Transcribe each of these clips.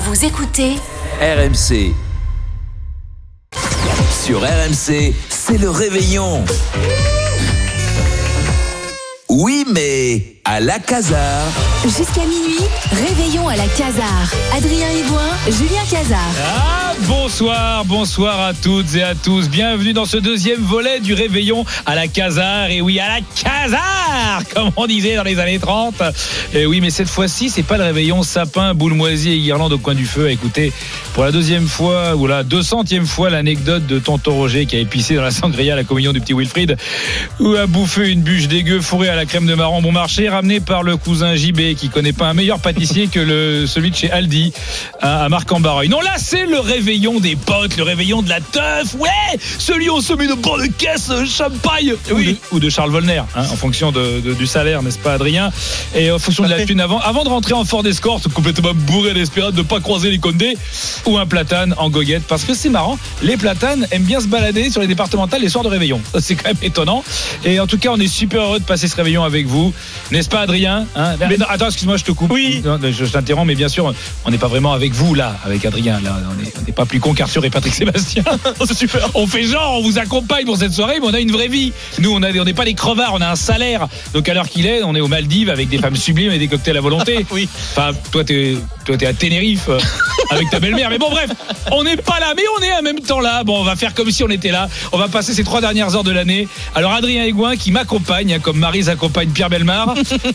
Vous écoutez RMC. Sur RMC, c'est le réveillon. Oui, mais à la Casar. Jusqu'à minuit, réveillon à la Casar. Adrien Hibouin, Julien Cazard. Bonsoir à toutes et à tous. Bienvenue dans ce deuxième volet du réveillon à la Casar. Et oui, à la Casar, comme on disait dans les années 30. Et oui, mais cette fois-ci, c'est pas le réveillon sapin, boule moisie et guirlande au coin du feu. Écoutez, pour la deuxième fois ou la 200e fois, l'anecdote de tonton Roger qui a épicé dans la sangria à la communion du petit Wilfried, ou a bouffé une bûche dégueu fourrée à la crème de marron bon marché, ramenée par le cousin JB qui connaît pas un meilleur pâtissier que celui de chez Aldi à Marc-en-Barreuil. Non, là, c'est le réveillon des potes, le réveillon de la teuf, ouais, celui où on se met de bonnes caisses champagne, oui, ou de Charles Volner, hein, en fonction du salaire, n'est-ce pas, Adrien, et en fonction de la thune avant de rentrer en Ford Escort complètement bourré d'espérance de pas croiser les Condés, ou un platane en goguette, parce que c'est marrant, les platanes aiment bien se balader sur les départementales les soirs de réveillon, c'est quand même étonnant. Et en tout cas, on est super heureux de passer ce réveillon avec vous, n'est-ce pas, Adrien, hein? Mais non, attends, excuse-moi, je te coupe. Oui. Non, je t'interromps, mais bien sûr, on n'est pas vraiment avec vous là, avec Adrien. Là, on n'est pas plus con qu'Arthur et Patrick Sébastien. C'est super. On fait genre, on vous accompagne pour cette soirée, mais on a une vraie vie. Nous, on n'est pas des crevards, on a un salaire. Donc à l'heure qu'il est, on est aux Maldives avec des femmes sublimes et des cocktails à volonté. Oui. Enfin, toi, t'es à Tenerife avec ta belle-mère. Mais bon, bref, on n'est pas là, mais on est en même temps là. Bon, on va faire comme si on était là. On va passer ces 3 dernières heures de l'année. Alors Adrien Hibouin qui m'accompagne, comme Maryse accompagne Pierre Bellemare.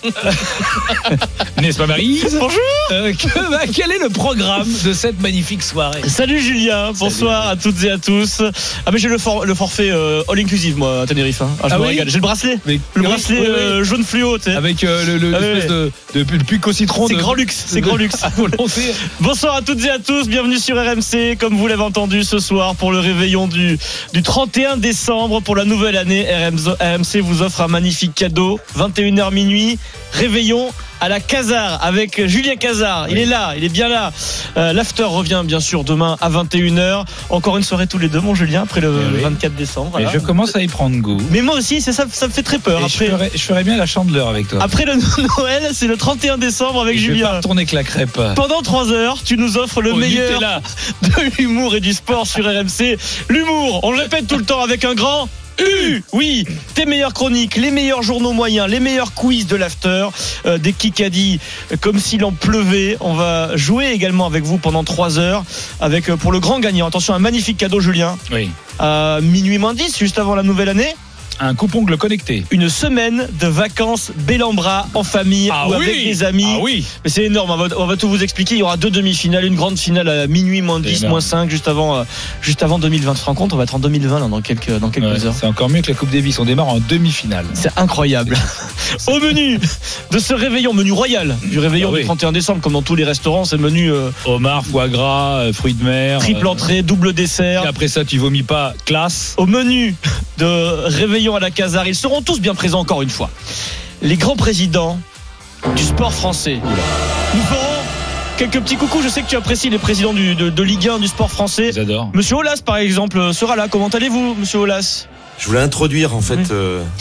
N'est-ce pas, Maryse? Bonjour. Quel est le programme de cette magnifique soirée? Salut Julien, bonsoir à toutes et à tous. Ah mais j'ai le forfait all inclusive moi à Tenerife. Je me régale. J'ai le bracelet. Le bracelet jaune fluo, tu sais. Avec l'espèce de puc au citron. C'est grand luxe. C'est grand luxe. Bonsoir à toutes et à tous. Bienvenue sur RMC. Comme vous l'avez entendu ce soir pour le réveillon du 31 décembre pour la nouvelle année. RMC vous offre un magnifique cadeau. 21h minuit. Réveillon à la Casar avec Julien Cazard. Il est là, il est bien là. L'after revient bien sûr demain à 21h. Encore une soirée tous les deux, mon Julien, après le 24 décembre. Et voilà. je commence à y prendre goût. Mais moi aussi, ça me fait très peur. Après, je ferais bien la chandeleur avec toi. Après le Noël, c'est le 31 décembre avec Julien. Je vais pas retourner que la crêpe. Pendant 3 heures, tu nous offres le meilleur de l'humour et du sport sur RMC. L'humour, on le répète tout le temps avec un grand U. Oui, tes meilleures chroniques, les meilleurs journaux moyens, les meilleurs quiz de l'after, des kikadis comme s'il en pleuvait. On va jouer également avec vous pendant 3 heures avec pour le grand gagnant. Attention, un magnifique cadeau, Julien. Oui. À minuit moins 10, juste avant la nouvelle année. Un coupe-ongle connecté. Une semaine de vacances Bellambra en famille ou avec des amis. Ah oui. Mais c'est énorme, on va tout vous expliquer. Il y aura 2 demi-finales, une grande finale à minuit moins 10, moins 5, juste avant 2020. Tu te rends compte, on va être en 2020 là, dans quelques heures. C'est encore mieux que la Coupe Davis, on démarre en demi-finale. C'est incroyable. Au menu de ce réveillon, menu royal du réveillon du 31 décembre, comme dans tous les restaurants, c'est le menu homard, foie gras, fruits de mer, triple entrée, double dessert. Et après ça, tu vomis pas, classe. Au menu de réveillon à la Casar, ils seront tous bien présents encore une fois. Les grands présidents du sport français. Nous ferons quelques petits coucous. Je sais que tu apprécies les présidents de Ligue 1 du sport français. J'adore. Monsieur Aulas, par exemple, sera là. Comment allez-vous, monsieur Aulas? Je voulais introduire en fait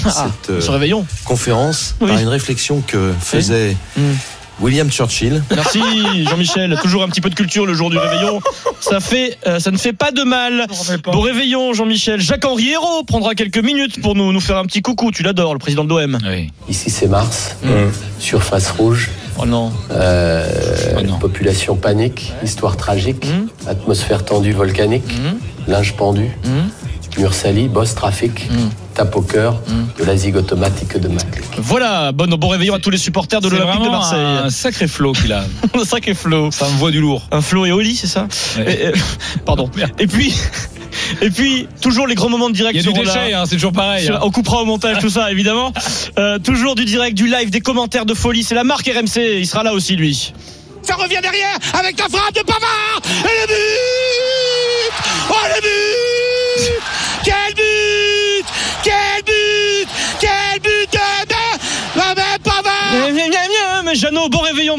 ce réveillon conférence par une réflexion que faisait William Churchill. Merci Jean-Michel, toujours un petit peu de culture le jour du réveillon. Ça ne fait pas de mal. Bon réveillon Jean-Michel. Jacques-Henri Hérault prendra quelques minutes pour nous faire un petit coucou. Tu l'adores, le président de l'OM. Oui. Ici c'est Mars, surface rouge. Oh non. Population panique, histoire tragique, atmosphère tendue volcanique, linge pendu, mur sali, boss trafic, tape au cœur, de la zig automatique de Mac. Voilà, bon réveillon à tous les supporters de l'Olympique de Marseille. Un sacré flow qu'il a. Un sacré flow. Ça me voit du lourd. Un flow et Oli, c'est ça? Ouais. Pardon. Et puis, toujours les grands moments de direct. Il y a du déchet, c'est toujours pareil. On coupera au montage tout ça, évidemment. Toujours du direct, du live, des commentaires de folie. C'est la marque RMC. Il sera là aussi, lui. Ça revient derrière avec la frappe de Pavard. Et le but! Oh, le but! Quel but! Quel but! Quel but de Pavard! Mais Jeannot, bon réveillon, mon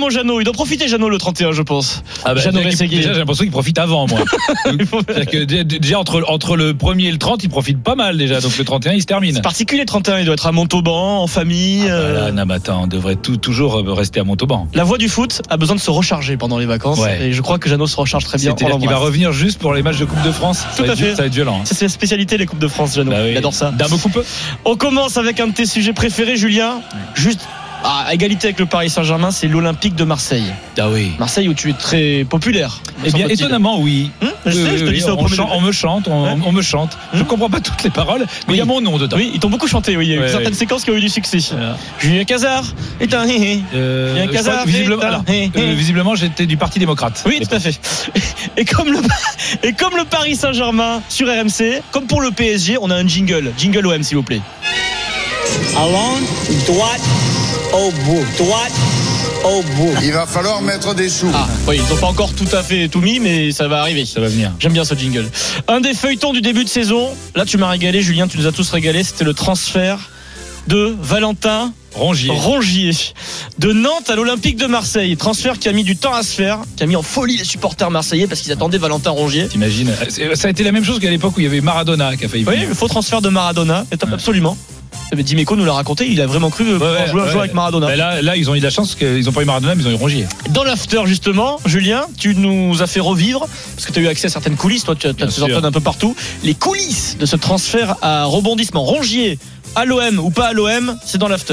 Jeannot. Il doit profiter, Jeannot, le 31, je pense. Ah bah, Jeannot déjà, Rességuier. j'ai l'impression qu'il profite avant, moi. C'est-à-dire que déjà, entre le 1er et le 30, il profite pas mal, déjà. Donc le 31, il se termine. C'est particulier, le 31. Il doit être à Montauban, en famille. Voilà, non, mais attends, on devrait toujours rester à Montauban. La voix du foot a besoin de se recharger pendant les vacances. Ouais. Et je crois que Jeannot se recharge très bien. C'est-à-dire qu'il va revenir juste pour les matchs de Coupe de France. Tout à fait. Ça va être violent. Hein. C'est sa spécialité, les Coupes de France, Jeannot. Bah oui. Il adore ça. D'un beaucoup peu. On commence avec un de tes sujets préférés, Julien. Juste à égalité avec le Paris Saint-Germain, c'est l'Olympique de Marseille. Ah oui. Marseille où tu es très populaire. Eh bien, étonnamment, oui. Je sais, je te dis ça au premier degré. On me chante, on me chante. Je comprends pas toutes les paroles, mais il y a mon nom dedans. Oui, ils t'ont beaucoup chanté, oui. Il y a eu certaines séquences qui ont eu du succès. Julien Cazard est un Julien Cazard visiblement, j'étais du Parti démocrate. Oui, tout à fait. Et comme le Paris Saint-Germain sur RMC, comme pour le PSG, on a un jingle. Jingle OM, s'il vous plaît. Allons, droite, au bout. Droite, au bout. Il va falloir mettre des sous. Ah, oui, ils n'ont pas encore tout à fait tout mis, mais ça va arriver. Ça va venir. J'aime bien ce jingle. Un des feuilletons du début de saison. Là, tu m'as régalé, Julien, tu nous as tous régalé. C'était le transfert de Valentin Rongier de Nantes à l'Olympique de Marseille. Transfert qui a mis du temps à se faire, qui a mis en folie les supporters marseillais parce qu'ils attendaient Valentin Rongier. T'imagines, ça a été la même chose qu'à l'époque où il y avait Maradona qui a failli venir. Oui, le faux transfert de Maradona, absolument. Dimeco nous l'a raconté, il a vraiment cru jouer avec Maradona. Mais là, ils ont eu de la chance qu'ils n'ont pas eu Maradona, mais ils ont eu Rongier. Dans l'after, justement, Julien, tu nous as fait revivre, parce que tu as eu accès à certaines coulisses, toi tu as tes antennes un peu partout, les coulisses de ce transfert à rebondissement. Rongier, à l'OM ou pas à l'OM, c'est dans l'after.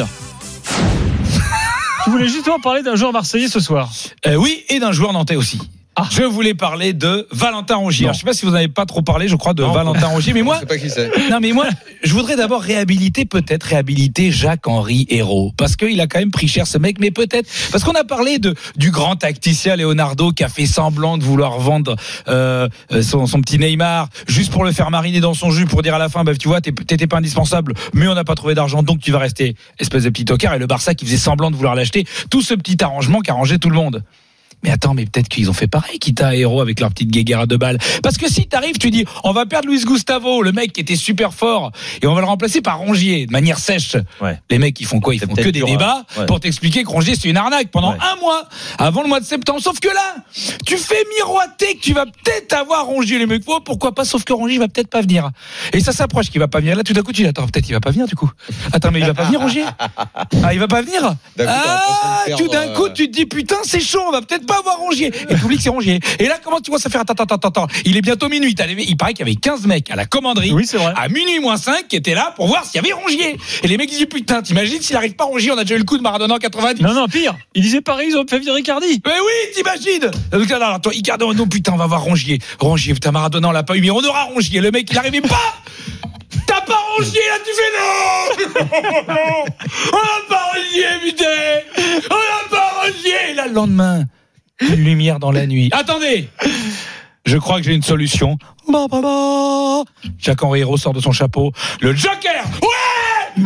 Tu voulais justement parler d'un joueur marseillais ce soir. Oui, et d'un joueur nantais aussi. Je voulais parler de Valentin Rongier. Alors, je ne sais pas si vous n'avez pas trop parlé, je crois, de Valentin Rongier, mais moi, je sais pas qui c'est. Non, mais moi, je voudrais d'abord réhabiliter Jacques-Henri Hérault, parce qu'il a quand même pris cher ce mec, mais peut-être parce qu'on a parlé du grand tacticien Leonardo qui a fait semblant de vouloir vendre son petit Neymar juste pour le faire mariner dans son jus, pour dire à la fin, bah tu vois, t'étais pas indispensable, mais on n'a pas trouvé d'argent, donc tu vas rester espèce de petit tocard. Et le Barça qui faisait semblant de vouloir l'acheter, tout ce petit arrangement qui arrangeait tout le monde. Mais attends, mais peut-être qu'ils ont fait pareil, Kita et Hérault avec leur petite guéguerre à 2 balles. Parce que si t'arrives, tu dis, on va perdre Luis Gustavo, le mec qui était super fort, et on va le remplacer par Rongier, de manière sèche. Ouais. Les mecs, ils font quoi? Ils font que des débats pour t'expliquer que Rongier, c'est une arnaque pendant un mois, avant le mois de septembre. Sauf que là, tu fais miroiter que tu vas peut-être avoir Rongier. Les mecs, oh, pourquoi pas? Sauf que Rongier va peut-être pas venir. Et ça s'approche qu'il va pas venir. Là, tout d'un coup, tu dis, attends, peut-être il va pas venir, du coup. Attends, mais il va pas venir, Rongier? Ah, il va pas venir? Tout d'un coup, tu te dis, putain, c'est chaud, on va peut-être pas avoir Rongier. Et tu oublies que c'est Rongier. Et là, comment tu vois ça faire? Attends. Il est bientôt minuit. Il paraît qu'il y avait 15 mecs à la commanderie. Oui, c'est vrai. À minuit moins 5 qui étaient là pour voir s'il y avait Rongier. Et les mecs disent, putain, t'imagines s'il arrive pas Rongier, on a déjà eu le coup de Maradona en 90. Non, pire. Il disait Paris, ils ont fait virer Icardi. Mais oui, t'imagines. Donc là, toi, Icardi, non, putain, on va voir Rongier. Putain, Maradona, on l'a pas eu, mais on aura Rongier. Le mec, il arrivait pas. T'as pas Rongier, là, tu fais non. On n'a pas Rongier, putain. On n'a pas Rongier. Et là, le lendemain, une lumière dans la nuit. Attendez, je crois que j'ai une solution. Jacques-Henri Hérault sort de son chapeau. Le Joker. Ouais,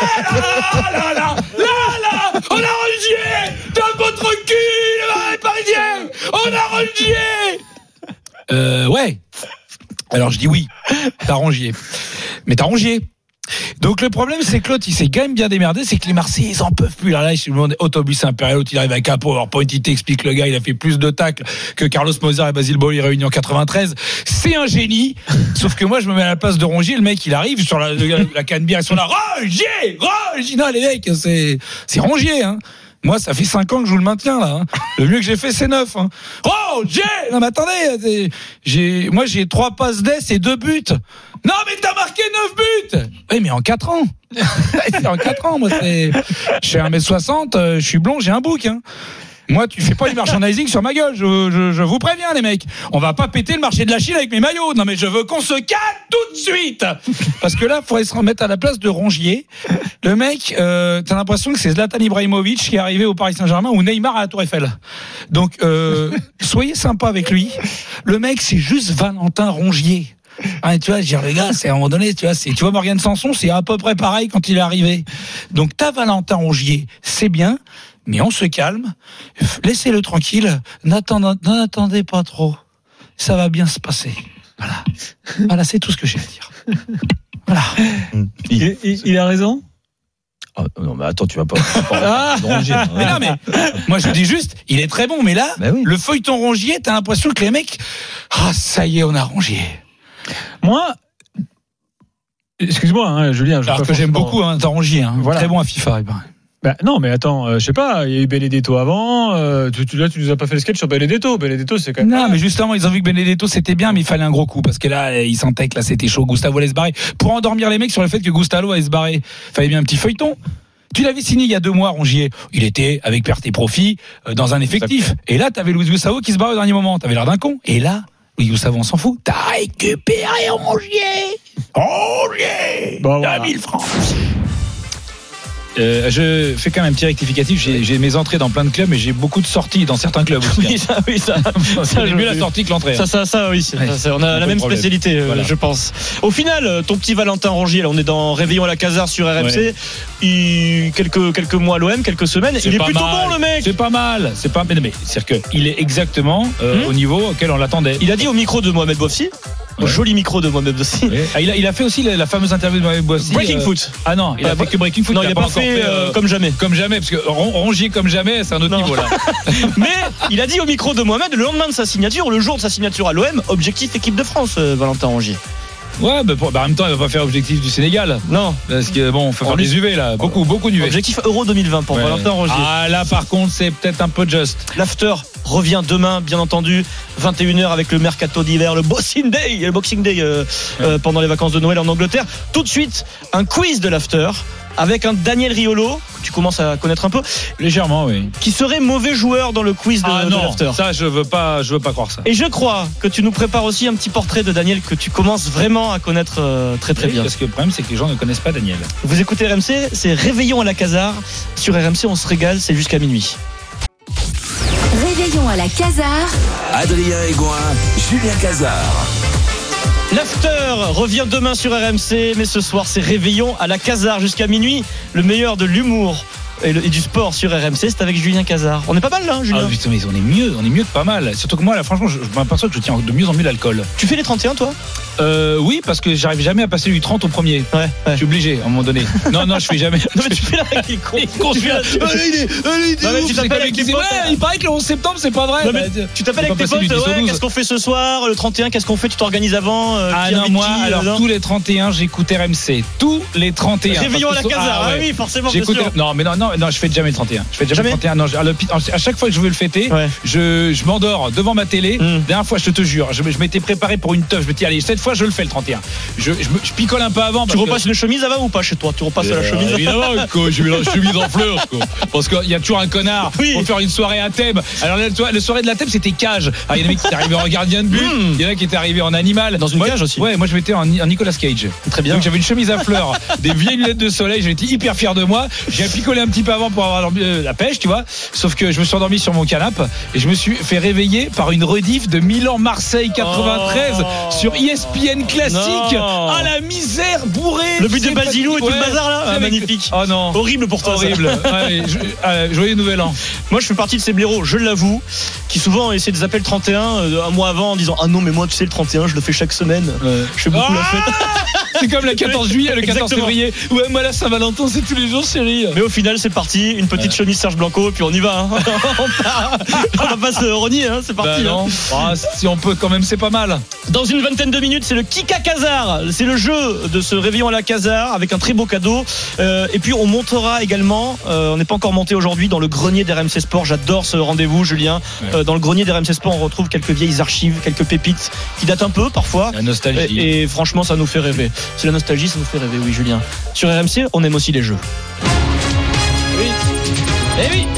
là, on a Rongier. Dans votre cul, les Parisiens. On a Rongier. Ouais. Alors je dis oui. T'as Rongier. Mais t'as Rongier. Donc le problème, c'est que l'autre, il s'est quand même bien démerdé, c'est que les Marseillais, ils en peuvent plus. Là, je me demande, autobus impérial, l'autre, il arrive avec un PowerPoint, il t'explique, le gars, il a fait plus de tacles que Carlos Moser et Basile Boli réunis en 93. C'est un génie. Sauf que moi, je me mets à la place de Rongier, le mec, il arrive sur la canne bière, ils sont là, Rongier. Non, les mecs, c'est Rongier, hein. Moi, ça fait 5 ans que je vous le maintiens, là. Hein. Le mieux que j'ai fait, c'est 9. Hein. Rongier. Non, mais attendez, moi, j'ai 3 passes d'ess et 2 buts. Non, mais t'as marqué 9 buts. Oui, mais en 4 ans. En 4 ans, moi, je suis 1m60, je suis blond, j'ai un bouc, hein. Moi, tu fais pas du merchandising sur ma gueule, je vous préviens, les mecs. On va pas péter le marché de la Chine avec mes maillots. Non, mais je veux qu'on se calme tout de suite. Parce que là, il faudrait se remettre à la place de Rongier. Le mec, t'as l'impression que c'est Zlatan Ibrahimovic qui est arrivé au Paris Saint-Germain ou Neymar à la Tour Eiffel. Donc, soyez sympa avec lui. Le mec, c'est juste Valentin Rongier. Ah, tu vois, les gars, c'est à un moment donné, tu vois Morgane Sanson, c'est à peu près pareil quand il est arrivé. Donc, t'as Valentin Rongier, c'est bien. Mais on se calme, laissez-le tranquille, n'attendez pas trop, ça va bien se passer. Voilà, c'est tout ce que j'ai à dire. Voilà. Il a raison. Oh, non, mais attends, tu vas pas Rongier. Mais non, mais moi je dis juste, il est très bon, mais là, oui. Le feuilleton Rongier, t'as l'impression que les mecs, ça y est, on a Rongier. Moi, excuse-moi, Julien. Alors que j'aime beaucoup, t'as Rongier, voilà. Très bon à FIFA, il paraît. Bah, non, mais attends, je sais pas, il y a eu Benedetto avant, tu nous as pas fait le sketch sur Benedetto. Benedetto, c'est quand même. Non, mais justement, ils ont vu que Benedetto c'était bien, mais il fallait un gros coup, parce que là, il sentait que là, c'était chaud. Gustavo allait se barrer. Pour endormir les mecs sur le fait que Gustavo allait se barrer, fallait bien un petit feuilleton. Tu l'avais signé il y a 2 mois, Rongier. Il était, avec perte et profit, dans un effectif. Et là, t'avais Luis Gustavo qui se barrait au dernier moment. T'avais l'air d'un con. Et là, Luis Gustavo, on s'en fout. T'as récupéré Rongier. Bon, 2000 francs. Je fais quand même un petit rectificatif. J'ai mes entrées dans plein de clubs, mais j'ai beaucoup de sorties dans certains clubs aussi. Oui, ça j'ai mieux la sortie que l'entrée. On a la même spécialité, voilà. Je pense. Au final, ton petit Valentin Rongier, là, on est dans Réveillon à la Casar sur RMC. Ouais. Quelques mois à l'OM, quelques semaines. Il est plutôt bon, le mec. C'est pas mal. Mais c'est-à-dire qu'il est exactement au niveau auquel on l'attendait. Il a dit au micro de Mohamed Bouafsi. Ouais. Joli micro de Mohamed Bouafsi. Ouais. Il a fait aussi la fameuse interview de Mohamed Bouafsi. Breaking Foot. Ah non, il a fait que Breaking Foot. Non, il a pas fait comme jamais. Comme jamais, parce que Rongier comme jamais, c'est un autre niveau là. Mais il a dit au micro de Mohamed, le lendemain de sa signature, le jour de sa signature à l'OM, objectif équipe de France, Valentin Rongier. Ouais, en même temps, il va pas faire objectif du Sénégal. Non. Parce que bon, faut faire des UV là. Beaucoup d'UV. Objectif Euro 2020 pour Valentin Rongier. Ah là, par contre, c'est peut-être un peu juste. L'after revient demain, bien entendu, 21h avec le mercato d'hiver, le Boxing Day pendant les vacances de Noël en Angleterre. Tout de suite, un quiz de l'after avec un Daniel Riolo, que tu commences à connaître un peu. Légèrement, oui. Qui serait mauvais joueur dans le quiz de l'after. Ça, je veux pas croire ça. Et je crois que tu nous prépares aussi un petit portrait de Daniel que tu commences vraiment à connaître très bien. Parce que le problème, c'est que les gens ne connaissent pas Daniel. Vous écoutez RMC, c'est Réveillon à la Casar. Sur RMC, on se régale, c'est jusqu'à minuit. Réveillon à la Casar. Adrien Egoin, Julien Casar. L'after revient demain sur RMC, mais ce soir c'est Réveillon à la Casar jusqu'à minuit. Le meilleur de l'humour et du sport sur RMC, c'est avec Julien Casar. On est pas mal là, Julien. Ah putain, mais on est mieux que pas mal. Surtout que moi là, franchement, je m'aperçois que je tiens de mieux en mieux l'alcool. Tu fais les 31 toi? Oui, parce que j'arrive jamais à passer du 30 au premier. Ouais. Je suis obligé à un moment donné. Non, je fais jamais. Non, mais tu fais là avec les cons. Tu t'appelles avec tes potes. Il paraît que le 11 septembre, c'est pas vrai. Tu t'appelles avec tes potes. Qu'est-ce qu'on fait ce soir? Le 31, qu'est-ce qu'on fait? Tu t'organises avant? Moi, alors tous les 31, j'écoute RMC. Tous les 31. Réveillon à la Casar. Oui, forcément. Non, je fais jamais le 31. Je fais jamais le 31. Non, à chaque fois que je veux le fêter, je m'endors devant ma télé. Dernière fois, je te jure, je m'étais préparé pour une teuf. Je me dis, allez, cette fois, je le fais le 31. Je picole un peu avant. Tu repasses une chemise avant ou pas chez toi? Tu repasses la chemise évidemment, j'ai mis la chemise en fleurs. Parce qu'il y a toujours un connard pour faire une soirée à thème. Alors là, la soirée de la thème, c'était cage. Alors, il y a des mecs qui étaient arrivés en gardien de but. Il y en a qui étaient arrivés en animal. Dans une cage aussi. Ouais, moi je m'étais en Nicolas Cage. Très bien. Donc j'avais une chemise à fleurs, des vieilles lunettes de soleil. J'étais hyper fier de moi. J'ai picolé un petit peu avant pour avoir la pêche, tu vois. Sauf que je me suis endormi sur mon canapé et je me suis fait réveiller par une rediff de Milan-Marseille 93 sur ESPN Classique. Ah la misère bourrée. Le but de Basilou et tout le bazar là. Magnifique. Oh non. Horrible pour toi. Horrible. Joyeux nouvel an. Moi je fais partie de ces blaireaux, je l'avoue, qui souvent essaient de zapper le 31 un mois avant en disant ah non mais moi tu sais le 31 je le fais chaque semaine. Je fais beaucoup la fête. C'est comme le 14 juillet, le 14 février. Ouais, moi la Saint-Valentin c'est tous les jours chérie. Mais au final c'est parti, une petite chemise Serge Blanco et puis on y va. On va pas se renier, c'est parti. Non. Si on peut quand même, c'est pas mal. Dans une vingtaine de minutes, c'est le Kika Casar. C'est le jeu de ce Réveillon à la Casar avec un très beau cadeau. Et puis on montera également, on n'est pas encore monté aujourd'hui, dans le grenier d'RMC Sport. J'adore ce rendez-vous, Julien. Dans le grenier d'RMC Sport, on retrouve quelques vieilles archives, quelques pépites qui datent un peu parfois. La nostalgie. Et franchement, ça nous fait rêver. C'est la nostalgie, ça nous fait rêver, oui, Julien. Sur RMC, on aime aussi les jeux. Oui. Eh oui.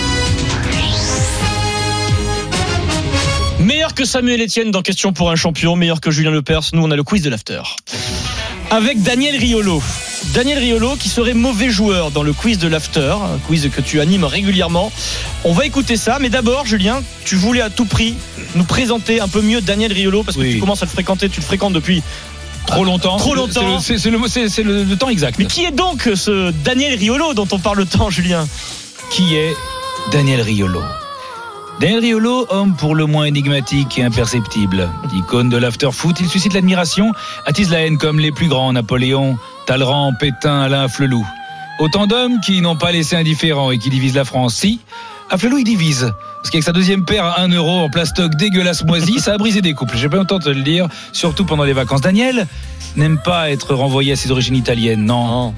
Meilleur que Samuel Etienne dans Question pour un champion, meilleur que Julien Lepers, nous on a le quiz de l'after. Avec Daniel Riolo. Daniel Riolo qui serait mauvais joueur dans le quiz de l'after, un quiz que tu animes régulièrement. On va écouter ça, mais d'abord Julien, tu voulais à tout prix nous présenter un peu mieux Daniel Riolo parce que tu commences à le fréquenter, tu le fréquentes depuis trop longtemps. C'est le temps exact. Mais qui est donc ce Daniel Riolo dont on parle tant, Julien? Qui est Daniel Riolo? Daniel Riolo, homme pour le moins énigmatique et imperceptible, icône de l'after-foot, il suscite l'admiration, attise la haine comme les plus grands, Napoléon, Talleyrand, Pétain, Alain Flelou. autant d'hommes qui n'ont pas laissé indifférent et qui divisent la France. Si, Afflelou, il divise. Parce qu'avec sa deuxième paire à 1 euro en plastoc dégueulasse moisi, ça a brisé des couples. J'ai pas longtemps de te le dire, surtout pendant les vacances. Daniel n'aime pas être renvoyé à ses origines italiennes. Non,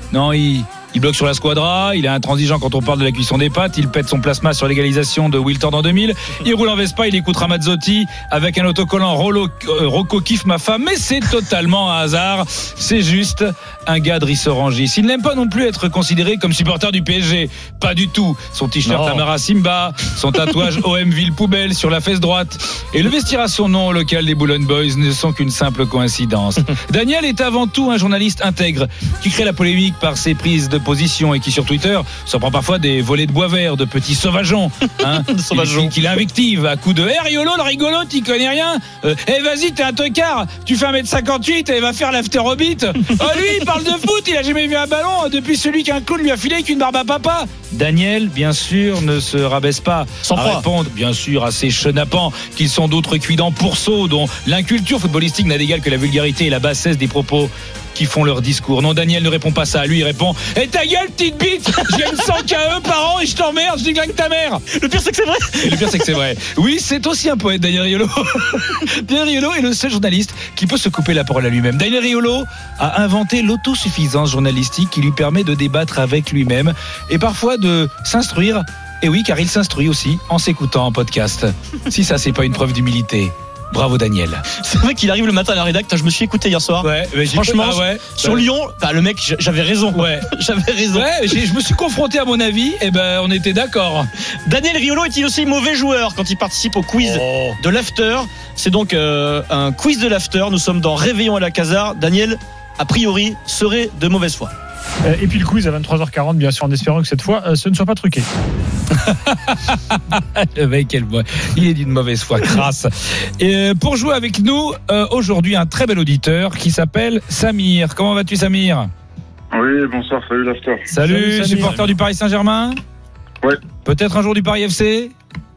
il bloque sur la squadra, il est intransigeant quand on parle de la cuisson des pâtes, il pète son plasma sur l'égalisation de Wiltord en 2000, il roule en Vespa, il écoute Ramazzotti avec un autocollant Rocco kiffe ma femme, mais c'est totalement un hasard, c'est juste un gars de Rissorangis. Il n'aime pas non plus être considéré comme supporter du PSG, pas du tout. Son t-shirt Amara Simba, son tatouage OM Ville Poubelle sur la fesse droite et le vestiaire à son nom au local des Boulogne Boys ne sont qu'une simple coïncidence. Daniel est avant tout un journaliste intègre qui crée la polémique par ses prises de position et qui sur Twitter s'en prend parfois des volets de bois vert, de petits sauvageons, qu'il invective à coups de Riolo le rigolo, t'y connais rien, vas-y t'es un tocard, tu fais 1m58 et va faire l'afterobit. Lui il parle de foot, il a jamais vu un ballon depuis celui qu'un clown lui a filé avec une barbe à papa. Daniel bien sûr ne se rabaisse pas à répondre bien sûr à ces chenapans qu'ils sont d'autres cuits-dents pourceaux dont l'inculture footballistique n'a d'égal que la vulgarité et la bassesse des propos qui font leur discours. Non, Daniel ne répond pas ça à lui, il répond ta gueule petite bite, je gagne 100 KE par an et je t'emmerde, je déglingue ta mère. Le pire c'est que c'est vrai. Et le pire c'est que c'est vrai. Oui, c'est aussi un poète, Daniel Riolo. Daniel Riolo est le seul journaliste qui peut se couper la parole à lui-même. Daniel Riolo a inventé l'autosuffisance journalistique qui lui permet de débattre avec lui-même et parfois de s'instruire. Et oui, car il s'instruit aussi en s'écoutant en podcast. Si ça c'est pas une preuve d'humilité. Bravo Daniel. C'est vrai qu'il arrive le matin à la rédac. Je me suis écouté hier soir. Franchement, sur Lyon, le mec, j'avais raison. J'avais raison. Je me suis confronté à mon avis. Et on était d'accord. Daniel Riolo est-il aussi mauvais joueur quand il participe au quiz de l'after? C'est donc un quiz de l'after. Nous sommes dans Réveillon à la Casar. Daniel, a priori, serait de mauvaise foi. Et puis le quiz à 23h40, bien sûr, en espérant que cette fois, ce ne soit pas truqué. Le mec, il est d'une mauvaise foi crasse. Et pour jouer avec nous, aujourd'hui, un très bel auditeur qui s'appelle Samir. Comment vas-tu, Samir? Oui, bonsoir, salut l'after. Salut, supporter du Paris Saint-Germain? Ouais. Peut-être un jour du Paris FC?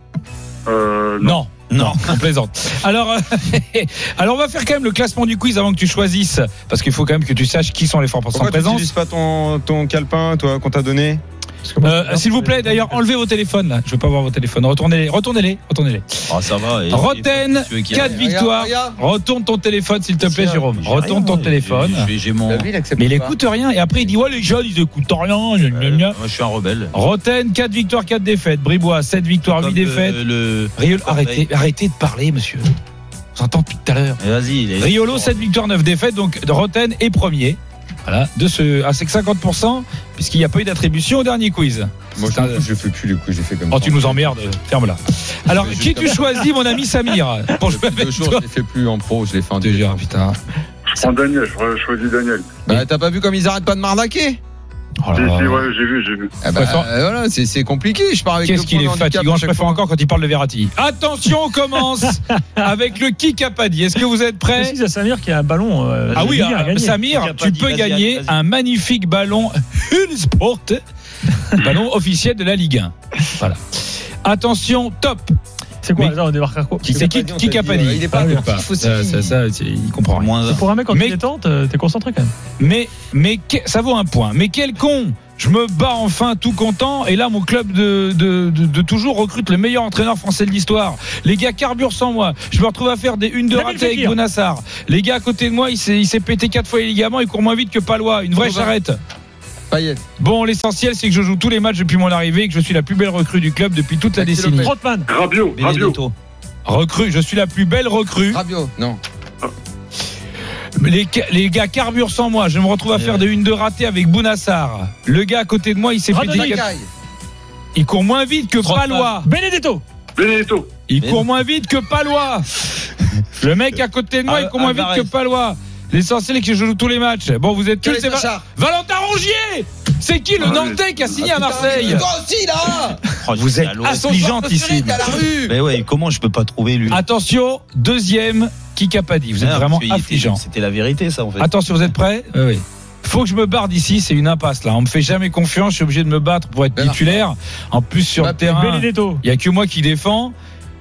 Non, on plaisante. Alors, on va faire quand même le classement du quiz avant que tu choisisses, parce qu'il faut quand même que tu saches qui sont les forts pourcents de présence. Pourquoi tu n'utilises pas ton calepin, toi, qu'on t'a donné? S'il vous plaît, d'ailleurs, enlevez vos téléphones là. Je veux pas voir vos téléphones. Retournez-les. Ça va. Roten, 4 victoires. Retourne ton téléphone, s'il te plaît, Jérôme. Retourne ton téléphone. Mais il écoute rien. Et après, il dit les jeunes, ils écoutent rien. Moi, je suis un rebelle. Roten, 4 victoires, 4 défaites. Bribois, 7 victoires, 8 défaites. Riolo, arrêtez de parler, monsieur. On s'entend depuis tout à l'heure. Vas-y. Riolo, 7 victoires, 9 défaites. Donc, Roten est premier. Voilà, c'est que 50%, puisqu'il n'y a pas eu d'attribution au dernier quiz. Moi, je fais plus les quiz, j'ai fait comme ça. Tu nous emmerdes, ferme-la. Alors, qui tu choisis, mon ami Samir, pour jouer avec toi? Je l'ai fait plus en pro, je l'ai fait en deux. Putain. En Daniel, je choisis Daniel. T'as pas vu comme ils arrêtent pas de m'arnaquer? Si, j'ai vu. Voilà, c'est compliqué. Je pars avec. Qu'est-ce qu'il est fatigant? Je préfère encore quand il parle de Verratti. Attention, on commence avec le kick à Paddy. Est-ce que vous êtes prêts? Précise à Samir qu'il y a un ballon. Samir, tu peux gagner un magnifique ballon Sport, ballon officiel de la Ligue 1. Voilà. Attention, top. C'est quoi? On démarque à quoi? C'est kick à Paddy. Il est pas ça, il comprend rien. C'est pour un mec en détente, t'es concentré quand même. Mais ça vaut un point. Mais quel con! Je me bats enfin tout content. Et là, mon club de toujours recrute le meilleur entraîneur français de l'histoire. Les gars carburent sans moi. Je me retrouve à faire des 1-2 ratées avec Bonassar. Les gars à côté de moi, il s'est pété 4 fois les ligaments. Il court moins vite que Palois. Une vraie charrette. Bon, l'essentiel, c'est que je joue tous les matchs depuis mon arrivée et que je suis la plus belle recrue du club depuis toute la décennie. Rabiot. Recrue, je suis la plus belle recrue. Rabiot, non. Les gars carburent sans moi. Je me retrouve à faire des 1-2 ratées avec Bounassar. Le gars à côté de moi, il s'est pété. Il court moins vite que Palois. Benedetto. Il court moins vite que Palois. Le mec à côté de moi, il court moins vite que Palois. L'essentiel est que je joue tous les matchs. Bon, vous êtes tous. Valentin Rongier. C'est qui le Nantais qui a signé à Marseille? Toi aussi là. Vous êtes affligeantissime. Mais ouais, comment je peux pas trouver lui? Attention, deuxième kick à Paddy. Vous êtes vraiment affligeant. C'était la vérité ça en fait. Attention, vous êtes prêts? Oui. Faut que je me barre d'ici, c'est une impasse là. On me fait jamais confiance, je suis obligé de me battre pour être titulaire. En plus sur le terrain, il y a que moi qui défends.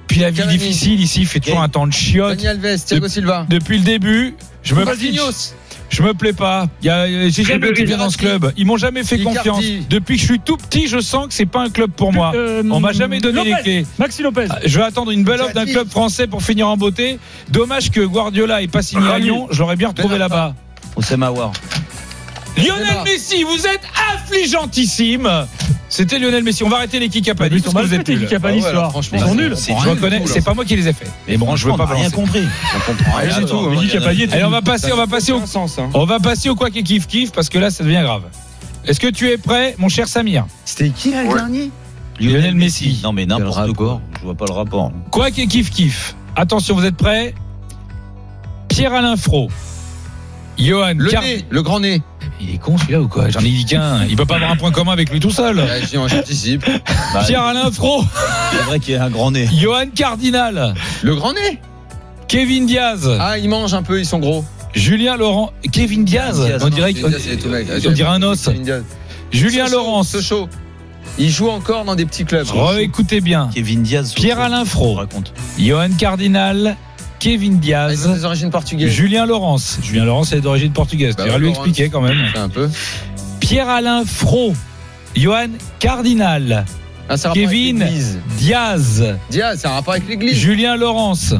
Puis la vie Cavani. difficile ici, il fait toujours un temps de chiotte. Dani Alves, Thiago Silva. Depuis le début, je me plais pas. J'ai jamais été bien dans ce club. Ils m'ont jamais fait Icardi. confiance. Depuis que je suis tout petit, je sens que c'est pas un club pour moi. On m'a jamais donné les clés. Maxi Lopez. Je vais attendre une belle offre d'un club français pour finir en beauté. Dommage que Guardiola ait pas signé à Lyon. Je l'aurais bien retrouvé là-bas. Oussem Aouar. Lionel Messi, vous êtes affligeantissime. C'était Lionel Messi. On va arrêter les Kikapani parce que vous êtes nuls. Kikapani, Franchement, ils sont nuls. Je reconnais, c'est pas moi qui les ai fait. Mais bon, je veux pas rien balancer. compris. On comprend rien du tout. Allez, on va passer au quoi qui kiff parce que là, ça devient grave. Est-ce que tu es prêt, mon cher Samir? C'était qui là le dernier Lionel Messi. Non mais n'importe quoi. Je vois pas le rapport. Quoi qui kiff. Attention, vous êtes prêts? Pierre-Alain Fro. Johan Le grand nez. Il est con celui-là ou quoi? J'en ai dit qu'un. Il peut pas avoir un point commun avec lui tout seul. J'anticipe. Pierre-Alain Fro. C'est vrai qu'il a un grand nez. Johan Cardinal. Le grand nez. Kevin Diaz. Ah, ils mangent un peu, ils sont gros. Julien Laurent. Kevin Diaz. On dirait on dirait un os. Julien Laurence. C'est chaud. Il joue encore dans des petits clubs. Écoutez bien. Kevin Diaz. Pierre-Alain Fro. Raconte. Johan Cardinal. Kevin Diaz. Ils ont des origines portugaises. Julien Laurence. Julien Laurence est d'origine portugaise. Tu vas lui expliquer quand même. Un peu. Pierre-Alain Fro. Johan Cardinal. Kevin Diaz. Diaz, c'est un rapport avec l'église. Julien Laurence.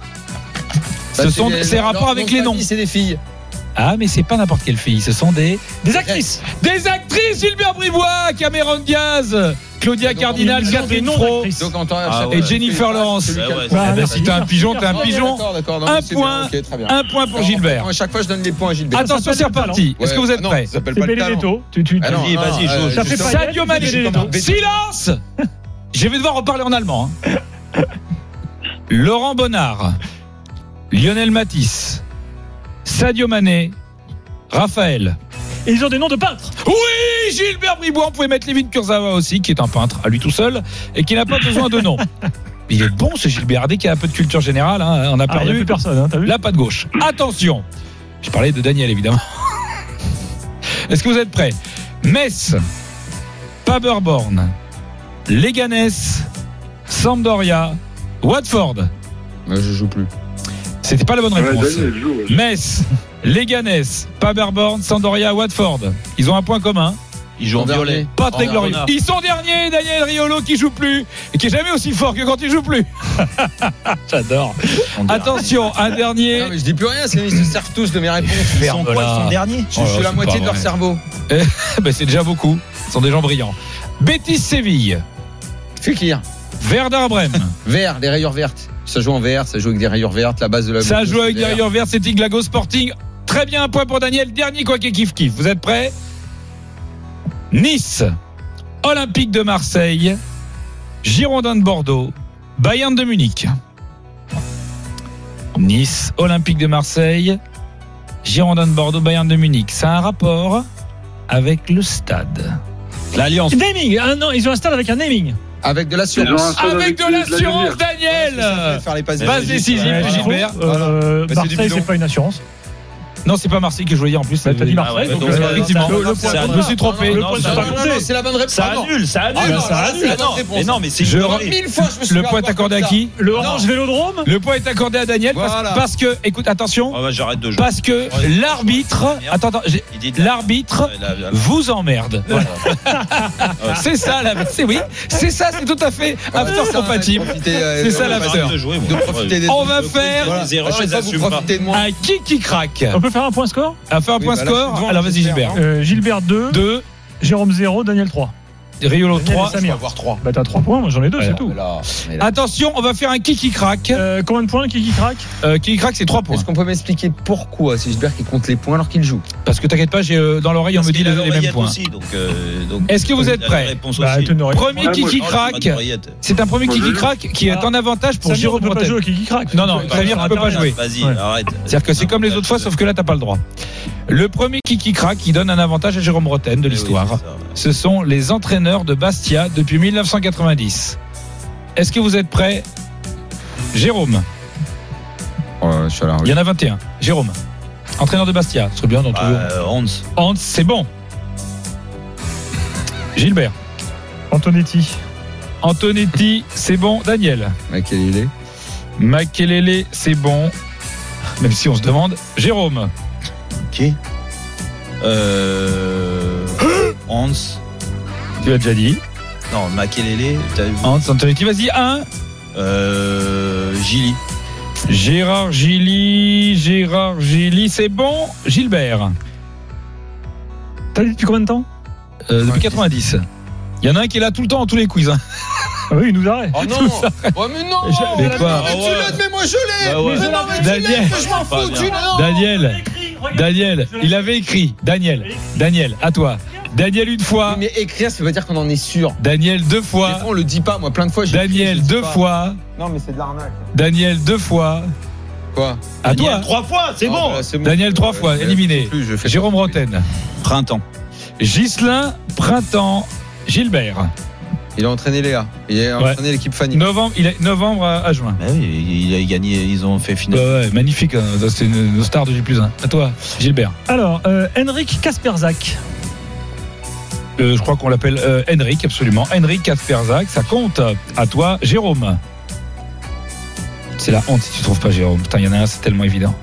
Ce sont ces rapports avec les noms. C'est des filles. Ah, mais c'est pas n'importe quelle fille. Ce sont des actrices. Des actrices. Gilbert Bribois, Cameron Diaz, Claudia Cardinal, Catherine Fro et Jennifer Lawrence. Si t'es un pigeon, t'es un pigeon. Un point pour Gilbert. À chaque fois, je donne les points à Gilbert. Attention, c'est reparti. Est-ce que vous êtes prêts? C'est Benedetto. Vas-y, Ça fait Sadio Mané. Silence. Je vais devoir reparler en allemand. Laurent Bonnard, Lionel Matisse, Sadio Mané, Raphaël. Et ils ont des noms de peintres. Oui, Gilbert Bribois. On pouvait mettre Lévin Kurzawa aussi, qui est un peintre à lui tout seul et qui n'a pas besoin de nom. Il est bon ce Gilbert. Dès qu'il y a un peu de culture générale, on a perdu. Il n'y a plus personne, t'as vu? Là, pas de gauche. Attention. Je parlais de Daniel, évidemment. Est-ce que vous êtes prêts? Metz, Paderborn, Leganés, Sampdoria, Watford. Je joue plus. C'était pas la bonne réponse. Daniel joue, Metz, Leganés, Paderborn, Sampdoria, Watford. Ils ont un point commun. Ils jouent en violet. Pas très glorieux. Ils sont derniers. Daniel Riolo qui joue plus et qui est jamais aussi fort que quand il joue plus. J'adore. Attention, un dernier. Non, mais je dis plus rien, ils se servent tous de mes réponses. Ils sont quoi? Ils sont derniers. Je suis la moitié de leur cerveau. C'est déjà beaucoup. Ce sont des gens brillants. Betis Séville. Fekir. Werder Bremen. Vert, les rayures vertes. Ça joue en vert, ça joue avec des rayures vertes, la base de la. Ça joue avec des rayures vertes, c'est Iglago Sporting. Très bien, un point pour Daniel. Dernier quoi qu'il kiff. Vous êtes prêts? Nice, Olympique de Marseille, Girondins de Bordeaux, Bayern de Munich. Nice, Olympique de Marseille, Girondins de Bordeaux, Bayern de Munich. Ça a un rapport avec le stade. L'Alliance. Naming. Ah non, ils ont un stade avec un naming. Avec de l'assurance. Avec de l'assurance, Daniel. Passe décisive, Gilbert. Marseille, c'est pas une assurance. Non, c'est pas Marseille que je voyais en plus. T'as dit Marseille. Donc, effectivement, je me suis trompé. Non, c'est la bonne réponse. Ça annule. Mais non, mais c'est le point est accordé à qui? Le Orange Vélodrome. Le point est accordé à Daniel parce que, écoute, attention. J'arrête de jouer. Parce que l'arbitre, l'arbitre vous emmerde. C'est ça, c'est ça, c'est tout à fait after compatible. C'est ça l'after. On va faire un qui craque. On peut faire un point score? Faire un point score. Alors vas-y Gilbert. Gilbert 2, Jérôme 0, Daniel 3. Riolo 3. Samir. Avoir 3. Bah t'as 3 points, moi j'en ai 2, c'est tout. Attention, on va faire un qui craque. Combien de points qui craque? Qui craque, c'est 3 points. Est-ce qu'on peut m'expliquer pourquoi c'est Gilbert qui compte les points alors qu'il joue? Parce que t'inquiète pas, j'ai dans l'oreille on me dit les mêmes points. Est-ce que vous êtes prêts? Premier qui craque. C'est un premier qui craque qui est en avantage pour Jérôme Bretagne. Samir ne peut pas jouer qui craque. Non, Samir ne peut pas jouer. Vas-y, arrête. C'est-à-dire que c'est comme les autres fois, sauf que là t'as pas le droit. Le premier qui craque, qui donne un avantage à Jérôme Bretagne de l'histoire. Ce sont les entraîneurs de Bastia depuis 1990. Est-ce que vous êtes prêts? Jérôme. Je suis là, oui. Il y en a 21. Jérôme, entraîneur de Bastia. Ce serait bien dans toujours. Hans, c'est bon. Gilbert. Antonetti. Antonetti, c'est bon. Daniel. Makelele, c'est bon. Même si on se demande. Jérôme. Ok. Hans. Tu l'as déjà dit. Non, Makelele. Hans, Antonetti, vas-y. 1. Gilly. Gérard Gilly, c'est bon. Gilbert. T'as dit depuis combien de temps? Depuis 90. Il y en a un qui est là tout le temps dans tous les quiz. Hein. Ah oui, il nous arrête. Oh non. Oh mais non. Mais quoi? Mais tu l'aides, mais moi je l'ai. Ouais. Mais non, mais tu l'aides, je m'en fous. Daniel, il avait écrit. Daniel, à toi. Daniel une fois. Mais écrire, ça veut dire qu'on en est sûr. Daniel 2 fois. Des fois, on le dit pas. Moi, plein de fois, j'ai Daniel écrit, 2 fois. Non, mais c'est de l'arnaque. Daniel 2 fois. Quoi? À Daniel, toi. 3 fois, c'est bon. Bah, c'est bon. Daniel 3 fois, éliminé. Jérôme Roten. Printemps. Ghislain, Printemps. Gilbert. Il a entraîné Léa. Il a entraîné l'équipe Fanny. Novembre à juin. Bah oui, il a gagné, ils ont fait finale. Ouais, magnifique. Hein. C'est une star de J+1. À toi, Gilbert. Alors, Henrik Kasperzak. Je crois qu'on l'appelle Henrik, absolument. Henrik Kasperzak, ça compte. À toi, Jérôme. C'est la honte si tu trouves pas Jérôme. Putain, il y en a un, c'est tellement évident.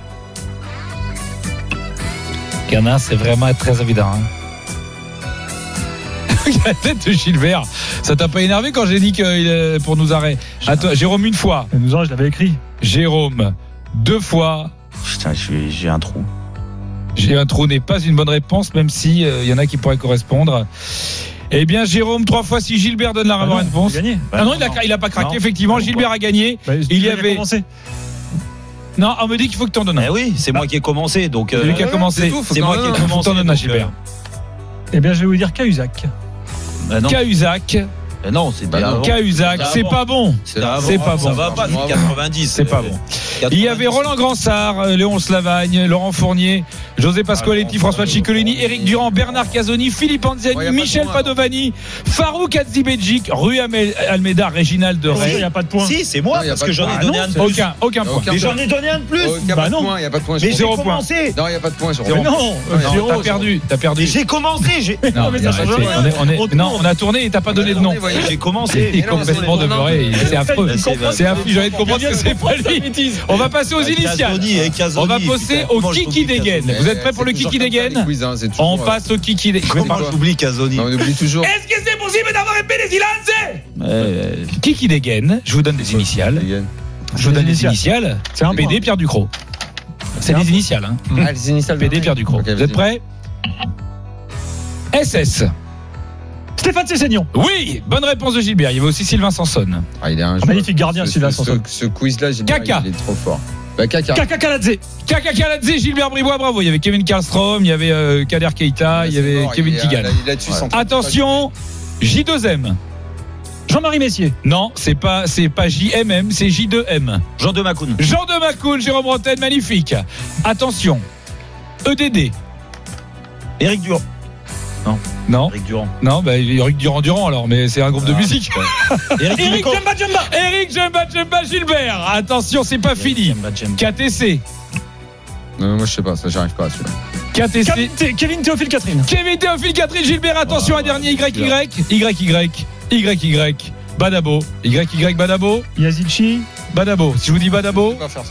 Il y en a un, c'est vraiment très évident. Hein. La tête de Gilbert. Ça t'a pas énervé quand j'ai dit que pour nous arrêter? À toi, Jérôme une fois. Nous arrête, je l'avais écrit. Jérôme 2 fois. Putain, j'ai un trou. J'ai un trou n'est pas une bonne réponse, même si y en a qui pourraient correspondre. Eh bien, Jérôme 3 fois. Si Gilbert donne la réponse. Il a gagné. Ah non, il a pas craqué. Non. Effectivement, Gilbert a gagné. Il y avait. Non, on me dit qu'il faut que tu en donnes un. Eh oui, c'est moi qui ai commencé. Donc, c'est lui qui a commencé. C'est moi qui ai commencé. T'en donnes un, Gilbert. Eh bien, je vais vous dire Cahuzac. Cahuzac. Non, c'est bien. Cahuzac, c'est pas bon. C'est pas bon. Ça va pas, c'est 90. C'est pas bon. Il y avait Roland Gransart, Léon Slavagne, Laurent Fournier, José Pasqualetti, François Ciccolini, Éric Durand, Bernard Casoni, Philippe Anziani, Michel Padovani, Farouk Hatzibedjik, Rui Almeida, Réginald de Ray. Il n'y a pas de point. Si, c'est moi, parce que j'en ai donné un de plus. Aucun point. Mais j'en ai donné un de plus. Il n'y a pas de point, il n'y a pas de point. Mais j'ai commencé. Non, il n'y a pas de point. Non, t'as perdu. J'ai commencé. Non, mais ça change rien. Non, on a tourné et t'as pas donné de nom. J'ai commencé. Il est complètement demeuré. C'est affreux. C'est affreux. J'aurais de comprendre que c'est pas lui. On va passer aux initiales. On va passer au kiki dégaine. Vous êtes prêts pour le kiki dégaine? On passe au kiki dégaine. Comment j'oublie Casoni? On oublie toujours. Est-ce que c'est possible d'avoir un peu des silences? Kiki dégaine. Je vous donne des initiales. Je vous donne des initiales. C'est un PD Pierre Ducrot. C'est les initiales. Ah, les initiales. PD Pierre Ducrot. Vous êtes prêts? SS. Stéphane Cessignon. Oui, bonne réponse de Gilbert. Il y avait aussi Sylvain Sanson. Ah, il est un magnifique gardien, Sylvain Sanson. Ce quiz-là, Kaka. Il est trop fort. Kaka Kaladze. Kaka Kaladze, Gilbert Bribois, bravo. Il y avait Kevin Karlstrom, il y avait Kader Keita, il y avait Kevin Keegan. Attention, J2M. Jean-Marie Messier. Non, c'est pas JMM, c'est J2M. Jean de Macoun. Jean de Macoun, Jérôme Roten, magnifique. Attention, EDD. Éric Durand. Non. Éric Durand. Non, Éric Durand alors, mais c'est un groupe de musique. Éric Jemba. Éric Jemba Gilbert. Attention, c'est pas fini. KTC. Non, moi je sais pas, ça j'arrive pas à celui-là. KTC. Kevin Théophile Catherine. Gilbert, attention, un dernier YY. Badabo. YY Badabo. Yazilchi. Badabo. Si je vous dis Badabo. On va faire ça.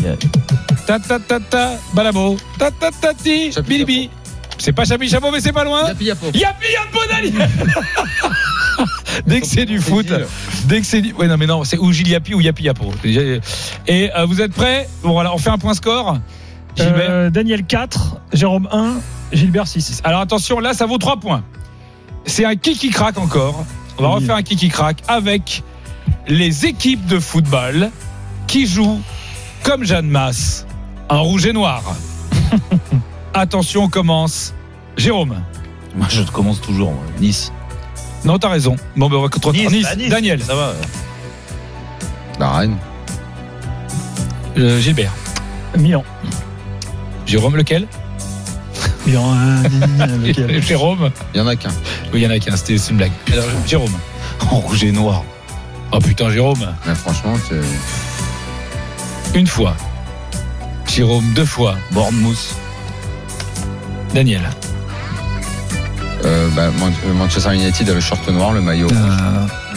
Ta. Badabo. Ta-ta-ta-ti. Bilibi. C'est pas Chapi Chapeau, mais c'est pas loin. Yapi Yapo Daniel. Dès que c'est du foot, ouais, non, c'est ou Gilles Yapi ou Yapi Yapo. Et vous êtes prêts? Bon, voilà, on fait un point score. Daniel 4, Jérôme 1, Gilbert 6. Alors attention, là, ça vaut 3 points. C'est un kiki crack encore. On va refaire un kiki crack avec les équipes de football qui jouent comme Jeanne Masse, en rouge et noir. Attention, on commence. Jérôme. Moi, je commence toujours. Nice. Non, t'as raison. Bon, on va contre Nice. Daniel. Ça va. La Reine. Gilbert. Milan. Jérôme, lequel? Milan. Lequel? Jérôme. Il y en a qu'un. Oui, il y en a qu'un. C'est une blague. Alors, Jérôme. En rouge et noir. Oh putain, Jérôme. Mais franchement, c'est. Une fois. Jérôme, 2 fois. Bournemouth. Daniel. Manchester United a le short noir, le maillot.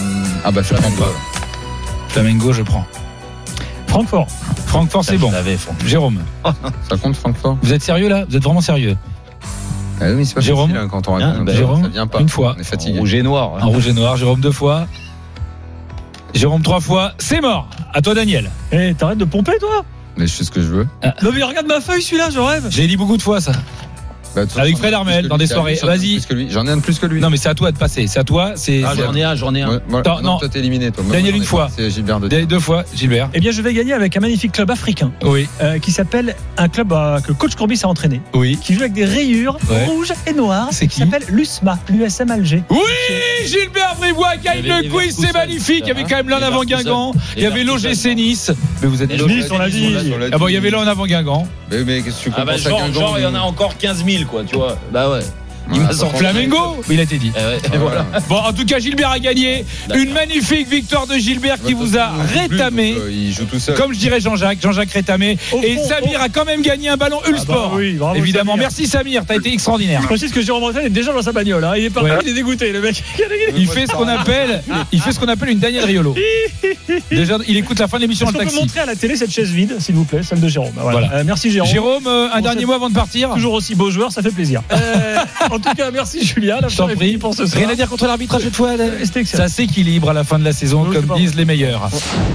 Ah bah Flamengo. Flamengo, je prends. Francfort. Francfort, c'est bon. Jérôme. Ça compte Francfort. Vous êtes sérieux là? Vous êtes vraiment sérieux? Ah oui, c'est pas Jérôme. facile quand on répond. Jérôme, ça vient pas. une fois. On est fatigué. En rouge et noir. En rouge et noir. Jérôme 2 fois. Jérôme 3 fois. C'est mort. À toi, Daniel. T'arrêtes de pomper, toi? Mais je fais ce que je veux. Non, mais regarde ma feuille, celui-là, je rêve. J'ai dit beaucoup de fois ça. Bah, Avec Fred Armel dans des soirées. Vas-y. J'en ai un de plus que lui. Non, mais c'est à toi de passer. C'est à toi. J'en ai un. Ouais, Attends, non. Toi t'es éliminé, toi. Daniel, une fois. C'est Gilbert de 2 fois, Gilbert. Eh bien, je vais gagner avec un magnifique club africain. Oui. Qui s'appelle un club que coach Courbis a entraîné. Oui. Qui joue avec des rayures rouges et noires. C'est qui? S'appelle l'USMA, l'USM Alger. Oui, Gilbert Bribois gagne le quiz, c'est magnifique. Il y avait quand même l'un avant Guingamp. Il y avait l'OGC Nice. Mais vous êtes Nice, on l'a dit. Ah bon, il y avait l'un en avant Guingamp. Mais qu'est-ce que tu comprends ça Guingamp? Genre, il y en a encore 15 000, quoi, tu vois. Bah ouais. Il m'a sorti Flamengo, il a été dit. Et voilà. Bon, en tout cas, Gilbert a gagné. Une magnifique victoire de Gilbert qui vous a rétamé. Il joue tout seul. Comme je dirais Jean-Jacques rétamé. Et Samir a quand même gagné un ballon Ulsport. Oui, bravo, évidemment. Samir. Merci Samir, t'as été extraordinaire. Je précise que Jérôme Bretagne est déjà dans sa bagnole. Il est parti, il est dégoûté, le mec. Il fait ce qu'on appelle une Daniel Riolo. Déjà, il écoute la fin de l'émission dans le Est-ce qu'on taxi. peut montrer à la télé cette chaise vide, s'il vous plaît, celle de Jérôme. Voilà. Merci Jérôme. Jérôme, un dernier mot avant de partir. Toujours aussi beau joueur, ça fait plaisir. En tout cas, merci Julien. Je t'en prie. Pour ce soir. Rien à dire contre l'arbitrage cette fois. C'était excellent. Ça s'équilibre à la fin de la saison, comme disent les meilleurs.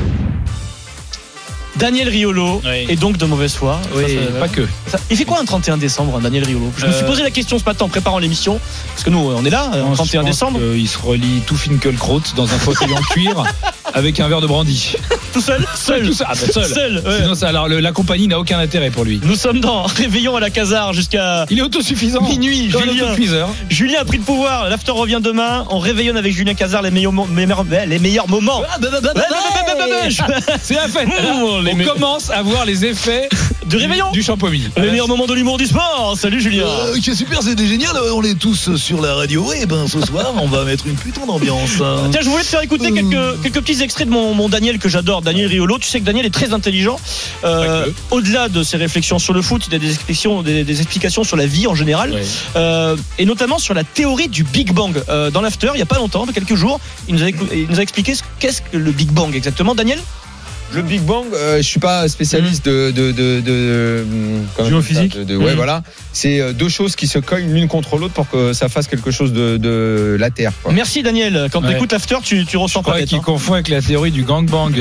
Daniel Riolo est donc de mauvaise foi. Oui, pas que. Il fait quoi un 31 décembre, Daniel Riolo? Je me suis posé la question ce matin en préparant l'émission, parce que nous, on est là, en 31 décembre. Il se relie tout Finkelkraut dans un fauteuil en cuir avec un verre de brandy. Tout seul? Seul. Ah, bah seul. Ouais. Sinon, alors, la compagnie n'a aucun intérêt pour lui. Nous sommes dans Réveillon à la Casar jusqu'à. Il est autosuffisant. Minuit. Julien a pris le pouvoir. L'after revient demain. On réveillonne avec Julien Casar les meilleurs moments. C'est la fête. On commence à voir les effets de Réveillon du Champomy. Les meilleurs moments de l'humour du sport. Salut Julien. C'est super, c'est génial. On est tous sur la radio. Et ben ce soir, on va mettre une putain d'ambiance. Tiens, je voulais te faire écouter quelques petits extraits de mon Daniel que j'adore, Daniel Riolo. Tu sais que Daniel est très intelligent. Au-delà de ses réflexions sur le foot, il a des explications sur la vie en général, et notamment sur la théorie du Big Bang. Dans l'after, il n'y a pas longtemps, il y a quelques jours, il nous a expliqué qu'est-ce que le Big Bang exactement. Daniel? Le Big Bang, je suis pas spécialiste de géophysique. Ouais, voilà. C'est deux choses qui se cognent l'une contre l'autre pour que ça fasse quelque chose de la Terre. Quoi. Merci Daniel. Quand tu écoutes l'after, tu ressens pas. Qu'il confond avec la théorie du gangbang.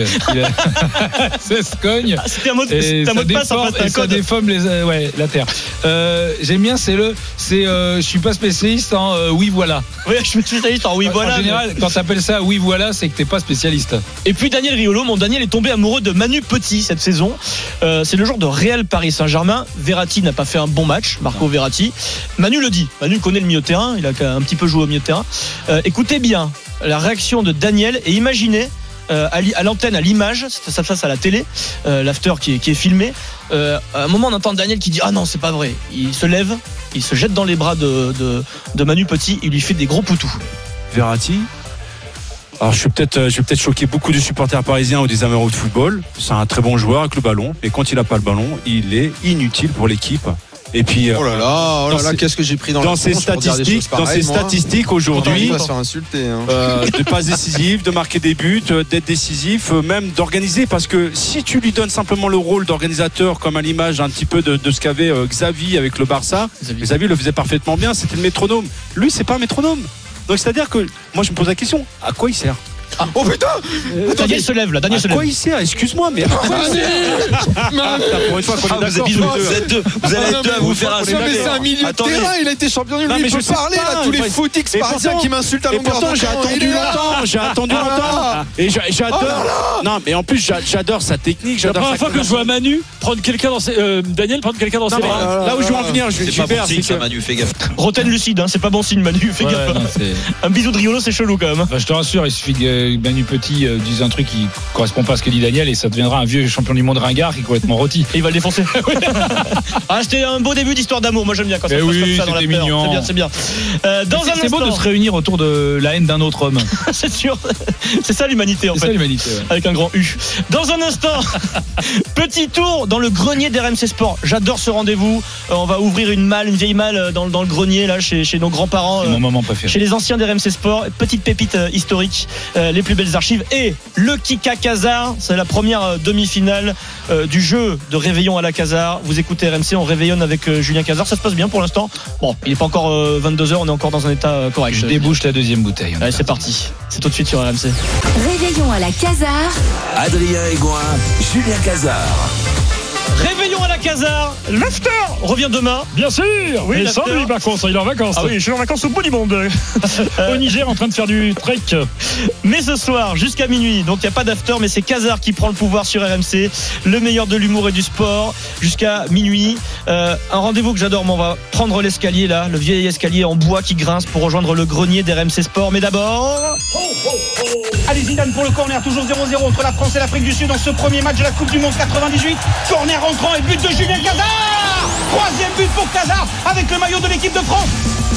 Ça se cogne. C'était un mot de passe en fait. Ça déforme la Terre. J'aime bien, je suis pas spécialiste en oui voilà. Oui, je suis spécialiste en oui voilà. En général, quand t'appelles ça oui voilà, c'est que t'es pas spécialiste. Et puis Daniel Riolo, mon Daniel est tombé amoureux de Manu Petit cette saison. C'est le joueur de Real Paris Saint-Germain. Verratti n'a pas fait un bon match, Marco Verratti. Manu le dit. Manu connaît le milieu de terrain. Il a un petit peu joué au milieu de terrain. Écoutez bien la réaction de Daniel et imaginez à l'antenne, à l'image, ça se passe à la télé, l'after qui est filmé. À un moment, on entend Daniel qui dit ah non, c'est pas vrai. Il se lève, il se jette dans les bras de Manu Petit. Il lui fait des gros poutous. Verratti. Alors je vais peut-être choquer beaucoup de supporters parisiens ou des amoureux de football. C'est un très bon joueur avec le ballon, mais quand il n'a pas le ballon, il est inutile pour l'équipe. Et puis oh là là, qu'est-ce que j'ai pris dans ses statistiques aujourd'hui, de se faire insulter, de passes décisives, de marquer des buts, d'être décisif, même d'organiser, parce que si tu lui donnes simplement le rôle d'organisateur, comme à l'image un petit peu de ce qu'avait Xavi avec le Barça, Xavi le faisait parfaitement bien, c'était le métronome. Lui, c'est pas un métronome. Donc c'est-à-dire que moi je me pose la question, à quoi il sert? Oh putain! Daniel se lève là, Daniel se lève. À quoi il sert? Excuse-moi, mais à quoi il sert? Pour une fois qu'on est d'accord, vous allez être deux à vous faire insulter. Mais c'est un milieu de terrain, il a été champion du monde. Il peut parler là, tous les footix parisiens qui m'insultent à longueur de temps. J'ai attendu longtemps. Et j'adore. Non, mais en plus j'adore sa technique. La première fois que je vois Manu prendre quelqu'un dans ses Daniel prendre quelqu'un dans ses bras. Là où je veux en venir, Gilbert, c'est que Manu, fais gaffe. Roten lucide, c'est pas bon signe Manu, fais gaffe. Un bisou de Riolo, c'est chelou quand même. Je te rassure, il suffit que Manu Petit dise un truc qui correspond pas à ce que dit Daniel et ça deviendra un vieux champion du monde ringard qui complètement rôti. Et il va le défoncer. Ah, c'était un beau début d'histoire d'amour. Moi, j'aime bien quand ça se passe comme ça dans la peur. C'est bien. C'est beau de se réunir autour de la haine d'un autre homme. C'est sûr. C'est ça l'humanité en fait. C'est ça l'humanité. Ouais. Avec un grand U. Dans un instant, petit tour dans le grenier d'RMC Sport. J'adore ce rendez-vous. On va ouvrir une vieille malle dans le grenier là chez nos grands-parents. C'est mon moment préféré. Chez les anciens d'RMC Sport. Petite pépite historique, les plus belles archives. Et le Kika Kazar, c'est la première demi-finale du jeu de réveillon à la Kazar. Vous écoutez RMC, on réveillonne avec Julien Kazar. Ça se passe bien pour l'instant. Bon, il n'est pas encore 22h, on est encore dans un état correct. Je débouche la deuxième bouteille. Allez, c'est parti. C'est tout de suite sur RMC. Réveillon à la Kazar. Adrien Aigouin, Julien Cazard. Réveillon à la Kazar. L'after revient demain. Bien sûr. Oui, et sans lui par contre, il est en vacances. Ah oui, je suis en vacances au bout du monde. Au Niger en train de faire du trek. Mais ce soir jusqu'à minuit, donc il n'y a pas d'after, mais c'est Kazar qui prend le pouvoir sur RMC. Le meilleur de l'humour et du sport jusqu'à minuit. Un rendez-vous que j'adore. Mais on va prendre l'escalier là, le vieil escalier en bois qui grince pour rejoindre le grenier d'RMC Sport. Mais d'abord, allez Zidane pour le corner, toujours 0-0 entre la France et l'Afrique du Sud dans ce premier match de la Coupe du Monde 98. Corner entrant et but de Julien Cazard. Troisième but pour Cazard avec le maillot de l'équipe de France.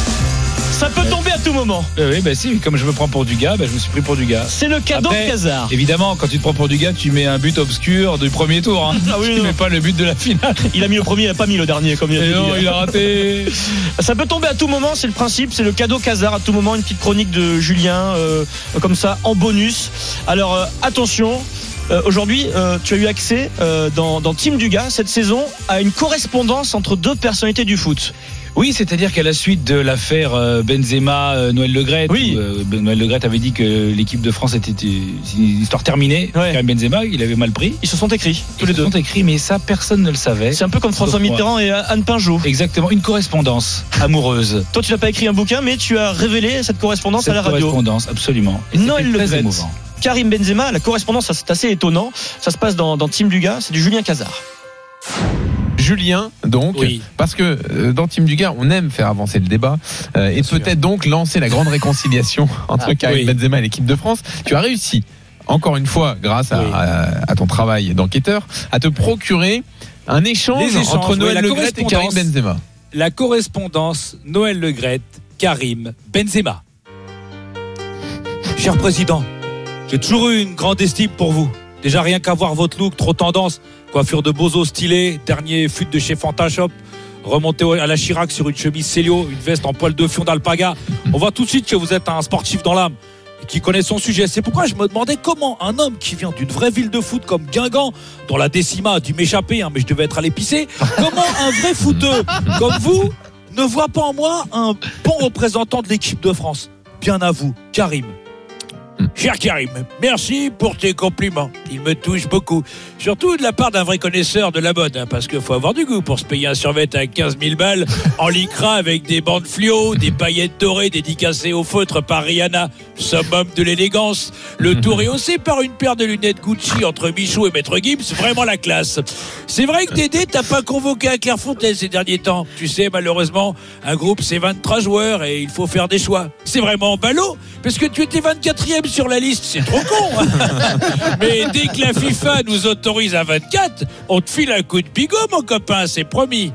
Ça peut tomber à tout moment. Oui, si, comme je me prends pour du gars, je me suis pris pour du gars. C'est le cadeau de Cazard. Évidemment, quand tu te prends pour du gars, tu mets un but obscur du premier tour. Hein. Ah oui, tu mets pas le but de la finale. Il a mis le premier, il a pas mis le dernier. Comme il a raté. Ça peut tomber à tout moment, c'est le principe, c'est le cadeau Cazard à tout moment. Une petite chronique de Julien, comme ça, en bonus. Alors, attention. Aujourd'hui, tu as eu accès dans Team Dugas cette saison à une correspondance entre deux personnalités du foot. Oui, c'est-à-dire qu'à la suite de l'affaire Benzema, Noël Le Graët, oui. Noël Le Graët avait dit que l'équipe de France était une histoire terminée. Ouais. Karim Benzema, il avait mal pris. Ils se sont écrits, tous les deux. Ils se sont écrits, mais ça, personne ne le savait. C'est un peu comme François Mitterrand et Anne Pinjot. Exactement, une correspondance amoureuse. Toi, tu n'as pas écrit un bouquin, mais tu as révélé cette correspondance à la radio. Correspondance, absolument. Et Noël Le Graët, émouvant. Karim Benzema, la correspondance, c'est assez étonnant. Ça se passe dans Team Dugas, c'est du Julien Cazard. Julien, donc, oui. Parce que dans Team Dugas, on aime faire avancer le débat et peut-être donc lancer la grande réconciliation entre Karim Benzema et l'équipe de France. Tu as réussi, encore une fois, grâce à ton travail d'enquêteur, à te procurer un échange entre Noël Le Graët et Karim Benzema. La correspondance Noël Le Graët, Karim Benzema. Cher président, j'ai toujours eu une grande estime pour vous. Déjà rien qu'à voir votre look, trop tendance, coiffure de bozo stylé, dernier fut de chez Fantashop, remonté à la Chirac sur une chemise Célio, une veste en poil de fion d'alpaga. On voit tout de suite que vous êtes un sportif dans l'âme et qui connaît son sujet. C'est pourquoi je me demandais comment un homme qui vient d'une vraie ville de foot comme Guingamp, dont la décima a dû m'échapper, mais je devais être à l'épicé, comment un vrai footeux comme vous ne voit pas en moi un bon représentant de l'équipe de France. Bien à vous, Karim. Cher Karim, merci pour tes compliments. Ils me touchent beaucoup. Surtout de la part d'un vrai connaisseur de la mode, parce qu'il faut avoir du goût pour se payer un survêt à 15 000 balles en lycra avec des bandes fluo, des paillettes dorées dédicacées au feutre par Rihanna, summum de l'élégance. Le tout rehaussé par une paire de lunettes Gucci entre Michaud et Maître Gibbs, vraiment la classe. C'est vrai que Dédé t'as pas convoqué à Clairefontaine ces derniers temps. Tu sais, malheureusement, un groupe c'est 23 joueurs et il faut faire des choix. C'est vraiment ballot, parce que tu étais 24e sur la liste, c'est trop con. Mais dès que la FIFA nous autorise à 24, on te file un coup de bigot, mon copain, c'est promis.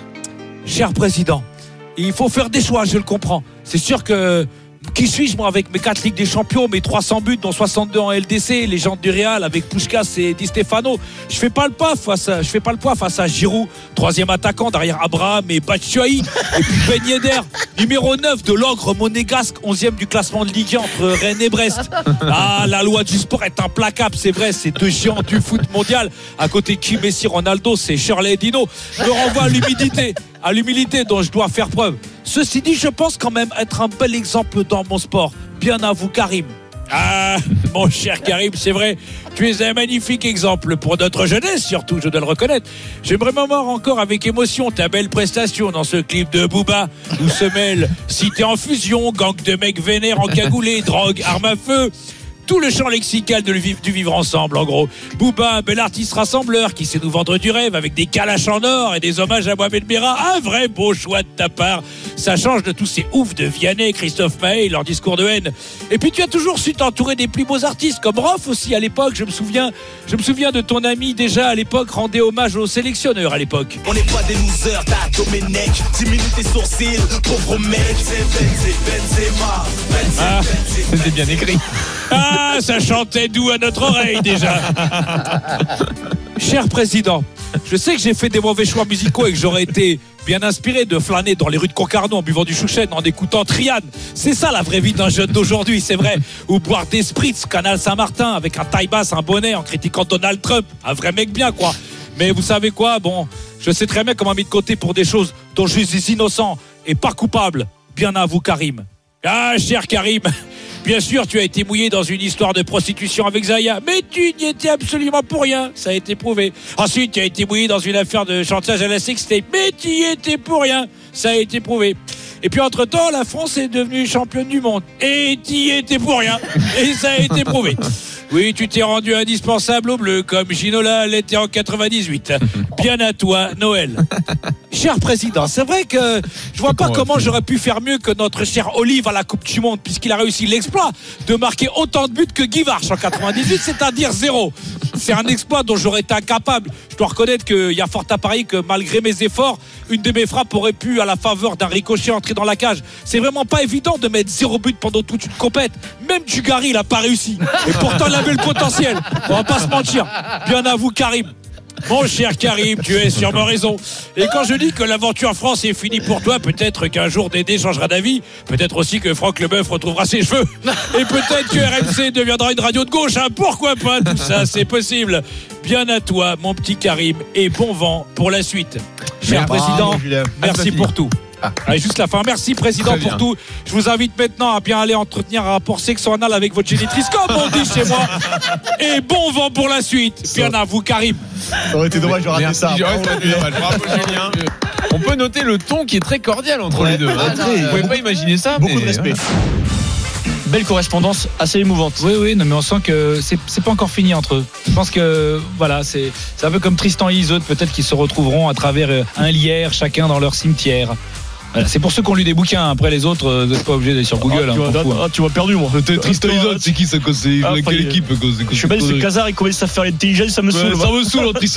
Cher président, il faut faire des choix, je le comprends. C'est sûr que qui suis-je, moi, avec mes 4 Ligues des Champions, mes 300 buts, dont 62 en LDC, les gens du Real avec Puskás et Di Stefano. Je fais pas le poids face à Giroud, 3e attaquant derrière Abraham et Batshuayi. Et puis Ben Yedder, numéro 9 de l'ogre monégasque, 11e du classement de Ligue 1 entre Rennes et Brest. Ah, la loi du sport est implacable, c'est vrai, c'est deux géants du foot mondial. À côté de qui Messi, Ronaldo, c'est Shirley et Dino. Je me renvoie à l'humilité dont je dois faire preuve. Ceci dit, je pense quand même être un bel exemple dans mon sport. Bien à vous, Karim. Ah, mon cher Karim, c'est vrai, tu es un magnifique exemple pour notre jeunesse, surtout, je dois le reconnaître. Je me remémore encore avec émotion ta belle prestation dans ce clip de Booba, où se mêlent cité en fusion, gang de mecs vénères encagoulés, drogue, armes à feu. Tout le champ lexical du vivre ensemble, en gros. Booba, un bel artiste rassembleur qui sait nous vendre du rêve avec des calaches en or et des hommages à Mohamed Merah. Un vrai beau choix de ta part. Ça change de tous ces oufs de Vianney, Christophe Maé, leur discours de haine. Et puis tu as toujours su t'entourer des plus beaux artistes, comme Rof aussi à l'époque. Je me souviens de ton ami déjà à l'époque, rendait hommage aux sélectionneurs à l'époque. On n'est pas des losers, t'as Domenech, 10 minutes et sourcils, pauvre mec, Benzema. C'était bien écrit. Ah, ça chantait doux à notre oreille déjà. Cher président, je sais que j'ai fait des mauvais choix musicaux et que j'aurais été bien inspiré de flâner dans les rues de Concarneau en buvant du chouchen, en écoutant Triane. C'est ça la vraie vie d'un jeune d'aujourd'hui, c'est vrai. Ou boire des spritz, Canal Saint-Martin, avec un taille basse, un bonnet, en critiquant Donald Trump. Un vrai mec bien, quoi. Mais vous savez quoi, bon, je sais très bien qu'on m'a mis de côté pour des choses dont je suis innocent et pas coupable. Bien à vous, Karim. Ah, cher Karim, bien sûr, tu as été mouillé dans une histoire de prostitution avec Zaya, mais tu n'y étais absolument pour rien, ça a été prouvé. Ensuite, tu as été mouillé dans une affaire de chantage à la sextape, mais tu y étais pour rien, ça a été prouvé. Et puis entre-temps, la France est devenue championne du monde, et tu y étais pour rien, et ça a été prouvé. Oui, tu t'es rendu indispensable au bleu, comme Ginola l'était en 98. Bien à toi, Noël. Cher président, c'est vrai que je vois pas comment j'aurais pu faire mieux que notre cher Olive à la Coupe du Monde, puisqu'il a réussi l'exploit de marquer autant de buts que Guy Varche en 98, c'est-à-dire 0. C'est un exploit dont j'aurais été incapable. Je dois reconnaître qu'il y a fort à parier que malgré mes efforts, une de mes frappes aurait pu, à la faveur d'un ricochet, entrer dans la cage. C'est vraiment pas évident de mettre 0 but pendant toute une compète. Même Dugarry, il a pas réussi. Et pourtant, il avait le potentiel. On va pas se mentir. Bien à vous, Karim. Mon cher Karim, tu es sûrement raison. Et quand je dis que l'aventure France est finie pour toi, peut-être qu'un jour Dédé changera d'avis. Peut-être aussi que Franck Leboeuf retrouvera ses cheveux. Et peut-être que RMC deviendra une radio de gauche. Hein. Pourquoi pas? Tout ça, c'est possible. Bien à toi, mon petit Karim. Et bon vent pour la suite. Cher président, merci pour tout. Allez, juste la fin. Merci, président, pour tout. Je vous invite maintenant à bien aller entretenir un rapport sexo-anal avec votre génitrice, comme on dit chez moi. Et bon vent pour la suite. Bien à vous, Karim. Ça aurait été dommage de rater ça. Bravo, Julien. On peut noter le ton qui est très cordial entre les deux. Vous pouvez pas imaginer ça. Beaucoup de respect. Belle correspondance assez émouvante. Oui, non, mais on sent que c'est pas encore fini entre eux. Je pense que voilà, c'est un peu comme Tristan et Isolde, peut-être qu'ils se retrouveront à travers un lierre, chacun dans leur cimetière. Voilà, c'est pour ceux qui ont lu des bouquins. Après les autres, vous n'êtes pas obligé d'aller sur Google. Tu m'as perdu, moi. Tristan Isolde, c'est qui ça? C'est quelle équipe? Je sais pas, c'est Casar, il commence à faire l'intelligence, ça me saoule. Ça me saoule, il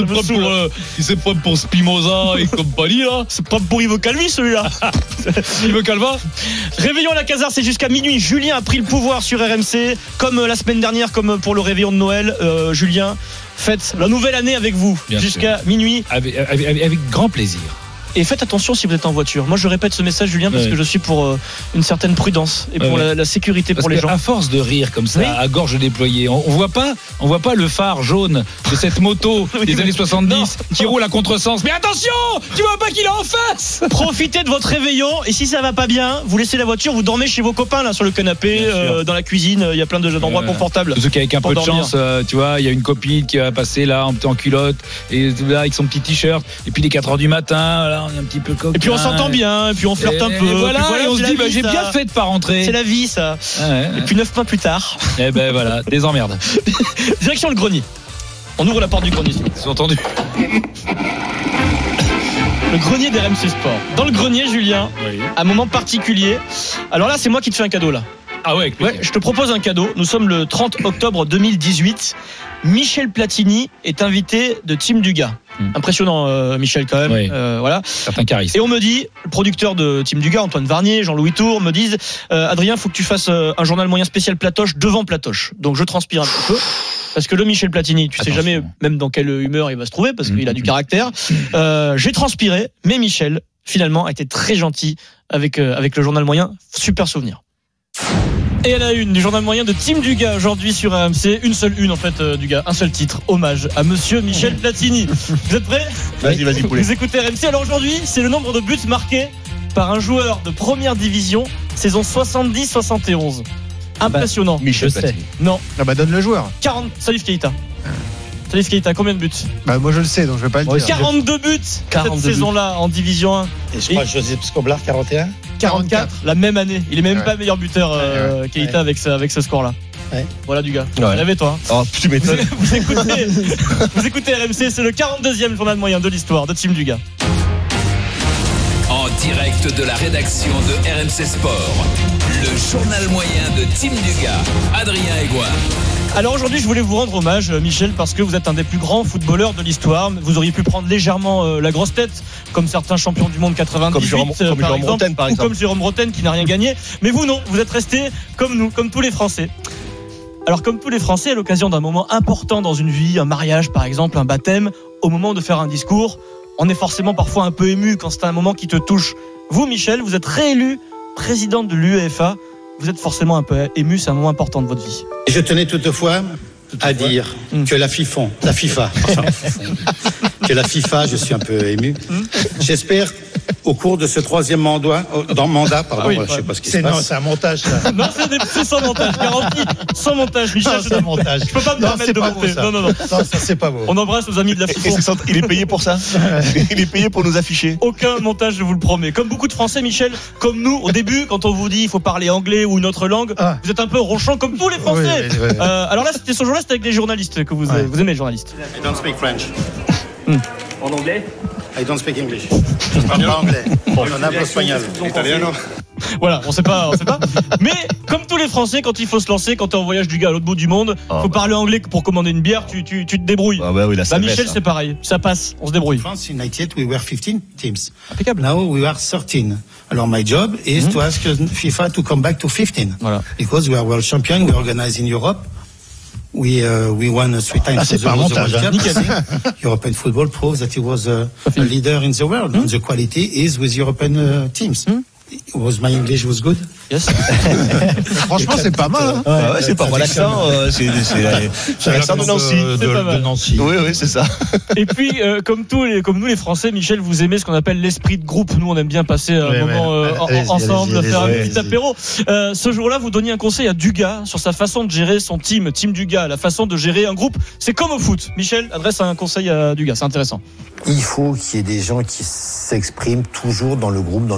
se prend pour Spinoza et compagnie là. C'est pas pour Ivo Calvi celui-là. Ivo Calva. Réveillon à la Casar, c'est jusqu'à minuit. Julien a pris le pouvoir sur RMC, comme la semaine dernière, comme pour le réveillon de Noël. Julien, faites la nouvelle année avec vous jusqu'à minuit. Avec grand plaisir. Et faites attention si vous êtes en voiture. Moi je répète ce message, Julien, parce que je suis pour une certaine prudence et pour la sécurité pour les gens. À force de rire comme ça, à gorge déployée, on voit pas le phare jaune de cette moto des années 70 qui roule à contresens. Mais attention, tu vois pas qu'il est en face. Profitez de votre réveillon et si ça va pas bien, vous laissez la voiture, vous dormez chez vos copains là sur le canapé, dans la cuisine. Il y a plein d'endroits confortables. Ceux qui avec un peu de chance, tu vois, il y a une copine qui va passer là en culotte et là avec son petit t-shirt. Et puis les 4h du matin. Là, on est un petit peu coquin. Et puis on s'entend bien, et puis on flirte un peu. Et voilà, et on se dit, j'ai bien fait de pas rentrer. C'est la vie, ça. Et puis 9 mois plus tard. Et ben voilà, des emmerdes. Direction le grenier. On ouvre la porte du grenier. J'ai entendu. Le grenier des RMC Sport. Dans le grenier, Julien, un moment particulier. Alors là, c'est moi qui te fais un cadeau là. Ah ouais, je te propose un cadeau. Nous sommes le 30 octobre 2018. Michel Platini est invité de Team Dugas. Impressionnant, Michel, quand même. Voilà. Certain charisme. Et on me dit, le producteur de Team Dugas, Antoine Varnier, Jean-Louis Tour, me disent Adrien, faut que tu fasses un journal moyen spécial Platoche devant Platoche. Donc je transpire un petit peu. Parce que le Michel Platini, tu sais jamais même dans quelle humeur il va se trouver, parce qu'il a du caractère. J'ai transpiré, mais Michel, finalement, a été très gentil avec le journal moyen. Super souvenir. Et à la une du journal moyen de Team Dugas aujourd'hui sur RMC, une seule une en fait, Dugas, un seul titre, hommage à monsieur Michel Platini. Vous êtes prêts? Vas-y poulet. Vous écoutez RMC. Alors aujourd'hui, c'est le nombre de buts marqués par un joueur de première division saison 70-71. Impressionnant. Michel Platini. Non. Ah bah donne le joueur. 40. Salif Keita. Salif Keita, combien de buts? Bah moi je le sais, donc je vais pas le dire. 42 buts cette saison-là en Division 1. Et je crois José Scoblard 41. 44, la même année. Il est même pas meilleur buteur Keita avec ce score-là. Ouais. Voilà du gars. Lève-toi. Oh, tu m'étonnes. Vous écoutez RMC, c'est le 42e journal moyen de l'histoire de Team Dugas. En direct de la rédaction de RMC Sport. Le journal moyen de Tim Dugas, Adrien Aigouin. Alors aujourd'hui, je voulais vous rendre hommage, Michel, parce que vous êtes un des plus grands footballeurs de l'histoire. Vous auriez pu prendre légèrement la grosse tête, comme certains champions du monde 98, par exemple, ou comme Jérôme Rotten qui n'a rien gagné. Mais vous non, vous êtes resté comme nous, comme tous les Français. Alors comme tous les Français, à l'occasion d'un moment important dans une vie, un mariage par exemple, un baptême, au moment de faire un discours, on est forcément parfois un peu ému quand c'est un moment qui te touche. Vous, Michel, vous êtes réélu président de l'UEFA. Vous êtes forcément un peu ému, c'est un moment important de votre vie. Je tenais toutefois à dire que la FIFA, je suis un peu ému. J'espère au cours de ce troisième mandat, je sais pas ce qui se passe. Non, c'est un montage, ça. Non, c'est sans montage, garanti. Sans montage, Michel. Non, c'est un montage. Je peux pas me permettre de monter. Non, ça, c'est pas beau. On embrasse nos amis de la FIFA. Il est payé pour ça. Il est payé pour nous afficher. Aucun montage, je vous le promets. Comme beaucoup de Français, Michel, comme nous, au début, quand on vous dit il faut parler anglais ou une autre langue, vous êtes un peu ronchant comme tous les Français. Oui. Alors là, ce jour-là, c'était avec des journalistes que vous aimez, les journalistes. I don't speak French. En anglais? I don't speak English. Je parle pas anglais. On a un peu espagnol. Italiano. Voilà, on sait pas. Mais comme tous les Français, quand il faut se lancer, quand t'es en voyage du gars à l'autre bout du monde, faut parler anglais pour commander une bière, tu te débrouilles. Michel, c'est pareil, ça passe, on se débrouille. France United, we were 15 teams. Impeccable. Now we are 13. Alors my job is to ask FIFA to come back to 15. Voilà. Because we are world champion, we organize in Europe. We won 3 times c'est pas un montage, European football proves that he was a leader in the world. And the quality is with European teams. Was my English was good? Yes. Franchement, c'est pas mal. C'est pas mal. L'accent, c'est l'accent de Nancy. Oui, c'est ça. Et puis, comme nous les Français, Michel, vous aimez ce qu'on appelle l'esprit de groupe. Nous, on aime bien passer un moment ensemble, faire un petit apéro. Ce jour-là, vous donniez un conseil à Dugas sur sa façon de gérer son team Dugas, la façon de gérer un groupe. C'est comme au foot. Michel adresse un conseil à Dugas. C'est intéressant. Il faut qu'il y ait des gens qui s'expriment toujours dans le groupe,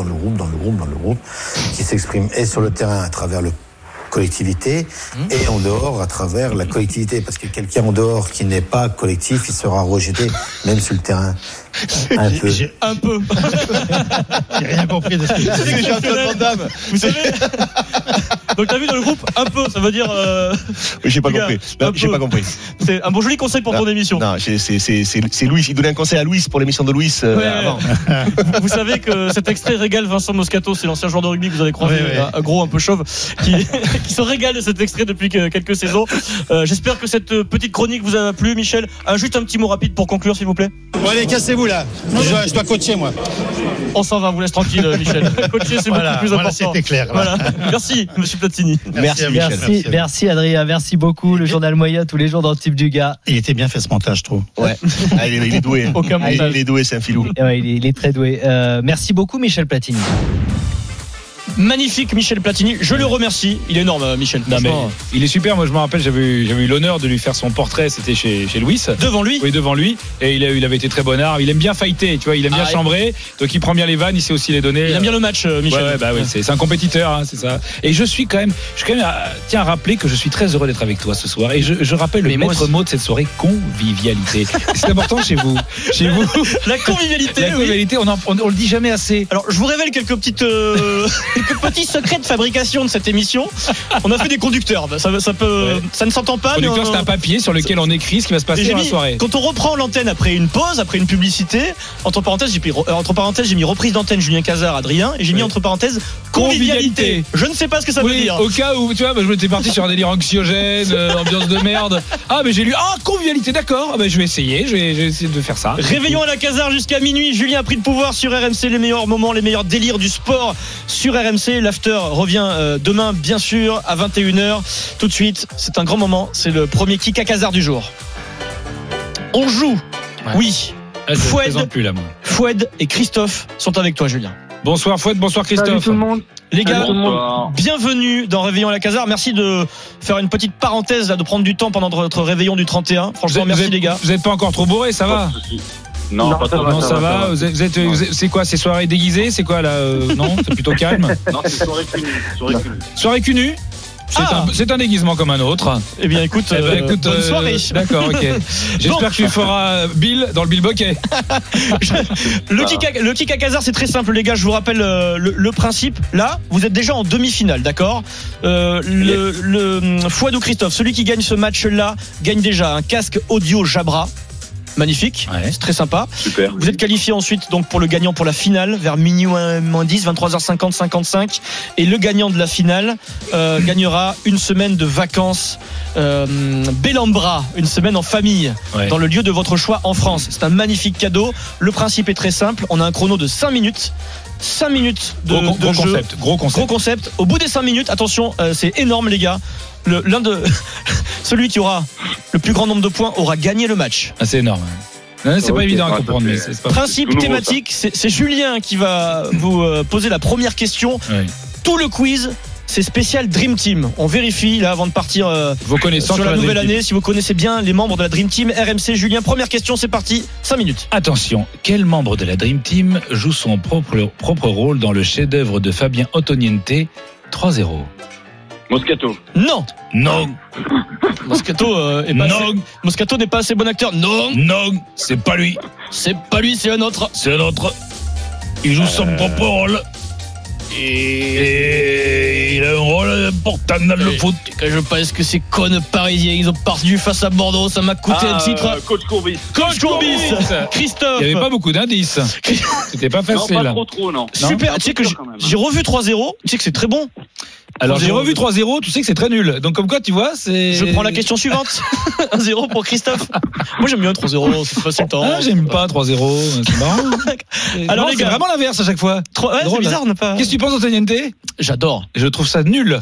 qui s'expriment et sur le terrain à travers le collectivité et en dehors à travers la collectivité, parce que quelqu'un en dehors qui n'est pas collectif, il sera rejeté même sur le terrain. Un peu. J'ai rien compris de ce que c'est Jean-Claude Van Damme. Vous savez. Donc t'as vu dans le groupe un peu, ça veut dire. Oui, j'ai pas compris. J'ai pas compris. C'est un bon joli conseil pour ton émission. Non, c'est Louis. Il donnait un conseil à Louis pour l'émission de Louis avant. Vous savez que cet extrait régale Vincent Moscato, c'est l'ancien joueur de rugby que vous avez croisé, un gros, un peu chauve, qui se régale de cet extrait depuis quelques saisons. J'espère que cette petite chronique vous a plu, Michel. Juste un petit mot rapide pour conclure, s'il vous plaît. Bon, allez, cassez-vous là. Je dois coacher, moi. On s'en va, vous laisse tranquille, Michel. Coacher, c'est beaucoup plus important. C'était clair. Voilà. Merci, monsieur Platini. Merci, Michel. Merci, Adrien. Merci beaucoup. Le journal moyen tous les jours dans le type du gars. Il était bien fait ce montage, je trouve. Ouais. Il est doué. Aucun montage. Il est doué, c'est un filou. Ouais, il est très doué. Merci beaucoup, Michel Platini. Magnifique, Michel Platini. Je le remercie. Il est énorme, Michel. Non, mais il est super. Moi, je me rappelle, j'avais eu l'honneur de lui faire son portrait. C'était chez Louis. Devant lui. Oui, devant lui. Et il avait été très bon art. Il aime bien fighter, tu vois. Il aime bien chambrer. Donc, il prend bien les vannes. Il sait aussi les donner. Il aime bien le match, Michel. Oui, c'est un compétiteur, hein, c'est ça. Et je tiens à rappeler que je suis très heureux d'être avec toi ce soir. Et je rappelle le maître mot de cette soirée, convivialité. C'est important chez vous. La convivialité. La convivialité, on le dit jamais assez. Alors, je vous révèle quelques petits secrets de fabrication de cette émission. On a fait des conducteurs. Ça ne s'entend pas. Conducteur, c'est un papier sur lequel on écrit ce qui va se passer dans la soirée. Quand on reprend l'antenne après une pause, après une publicité, entre parenthèses, j'ai mis reprise d'antenne Julien Cazard, Adrien, et j'ai mis entre parenthèses convivialité. Je ne sais pas ce que ça veut dire. Au cas où, tu vois, je m'étais parti sur un délire anxiogène, ambiance de merde. Mais j'ai lu convivialité, d'accord. Je vais essayer. Je vais essayer de faire ça. Réveillons à la Cazard jusqu'à minuit. Julien a pris le pouvoir sur RMC. Les meilleurs moments, les meilleurs délires du sport sur RMC. L'after revient demain, bien sûr, à 21h. Tout de suite, c'est un grand moment. C'est le premier kick à Cazard du jour. On joue. Oui. Foued et Christophe sont avec toi, Julien. Bonsoir Foued, bonsoir Christophe. Salut tout le monde. Les gars, bienvenue dans Réveillon à la Cazard. Merci de faire une petite parenthèse, là, de prendre du temps pendant notre réveillon du 31. Franchement, merci les gars. Vous n'êtes pas encore trop bourré, ça va? Non, pas trop. Ça va. C'est quoi? C'est soirée déguisée? C'est quoi là? Non, c'est plutôt calme. Non, c'est soirée cul nu. Soirée cul nu. C'est un déguisement comme un autre. Eh bien, écoute, bonne soirée. D'accord, ok. J'espère que tu feras Bill dans le Bill Bokeh. Le kick à Casar, c'est très simple, les gars. Je vous rappelle le principe. Là, vous êtes déjà en demi-finale, d'accord. Le Fouad ou Christophe, celui qui gagne ce match-là, gagne déjà un casque audio Jabra. Magnifique, c'est très sympa. Super. Vous êtes qualifié ensuite donc pour le gagnant pour la finale vers minuit moins 10, 23h50, 55. Et le gagnant de la finale gagnera une semaine de vacances Bellambra, une semaine en famille dans le lieu de votre choix en France. C'est un magnifique cadeau. Le principe est très simple. On a un chrono de 5 minutes. 5 minutes de jeu. Gros concept. Au bout des 5 minutes, attention, c'est énorme les gars. Celui qui aura le plus grand nombre de points aura gagné le match. C'est énorme. C'est pas évident à comprendre. Mais c'est pas principe nouveau, thématique, c'est Julien qui va vous poser la première question. Tout le quiz, c'est spécial Dream Team. On vérifie là avant de partir vos connaissances sur la nouvelle année si vous connaissez bien les membres de la Dream Team. RMC, Julien, première question, c'est parti, 5 minutes. Attention, quel membre de la Dream Team joue son propre rôle dans le chef-d'œuvre de Fabien Antoniente 3-0? Moscato. Non. Moscato n'est pas assez bon acteur. Non, c'est pas lui. C'est pas lui, c'est un autre. Il joue son propre rôle. Et il a un rôle important dans le foot. Quand je pense que ces connes parisiens, ils ont perdu face à Bordeaux, ça m'a coûté un titre. Coach Courbis. Christophe. Il n'y avait pas beaucoup d'indices. C'était pas facile. Non, pas trop, non. Super, tu sais que j'ai revu 3-0, tu sais que c'est très bon. Alors j'ai revu 3-0, tu sais que c'est très nul. Donc comme quoi tu vois, c'est... Je prends la question suivante. 1-0 pour Christophe. Moi j'aime bien 3-0, c'est facile temps. J'aime pas 3-0, c'est marrant. Alors les gars, c'est vraiment l'inverse à chaque fois. C'est bizarre, on n'a pas... Qu'est-ce que tu penses d'Antoniente? J'adore. Je trouve ça nul.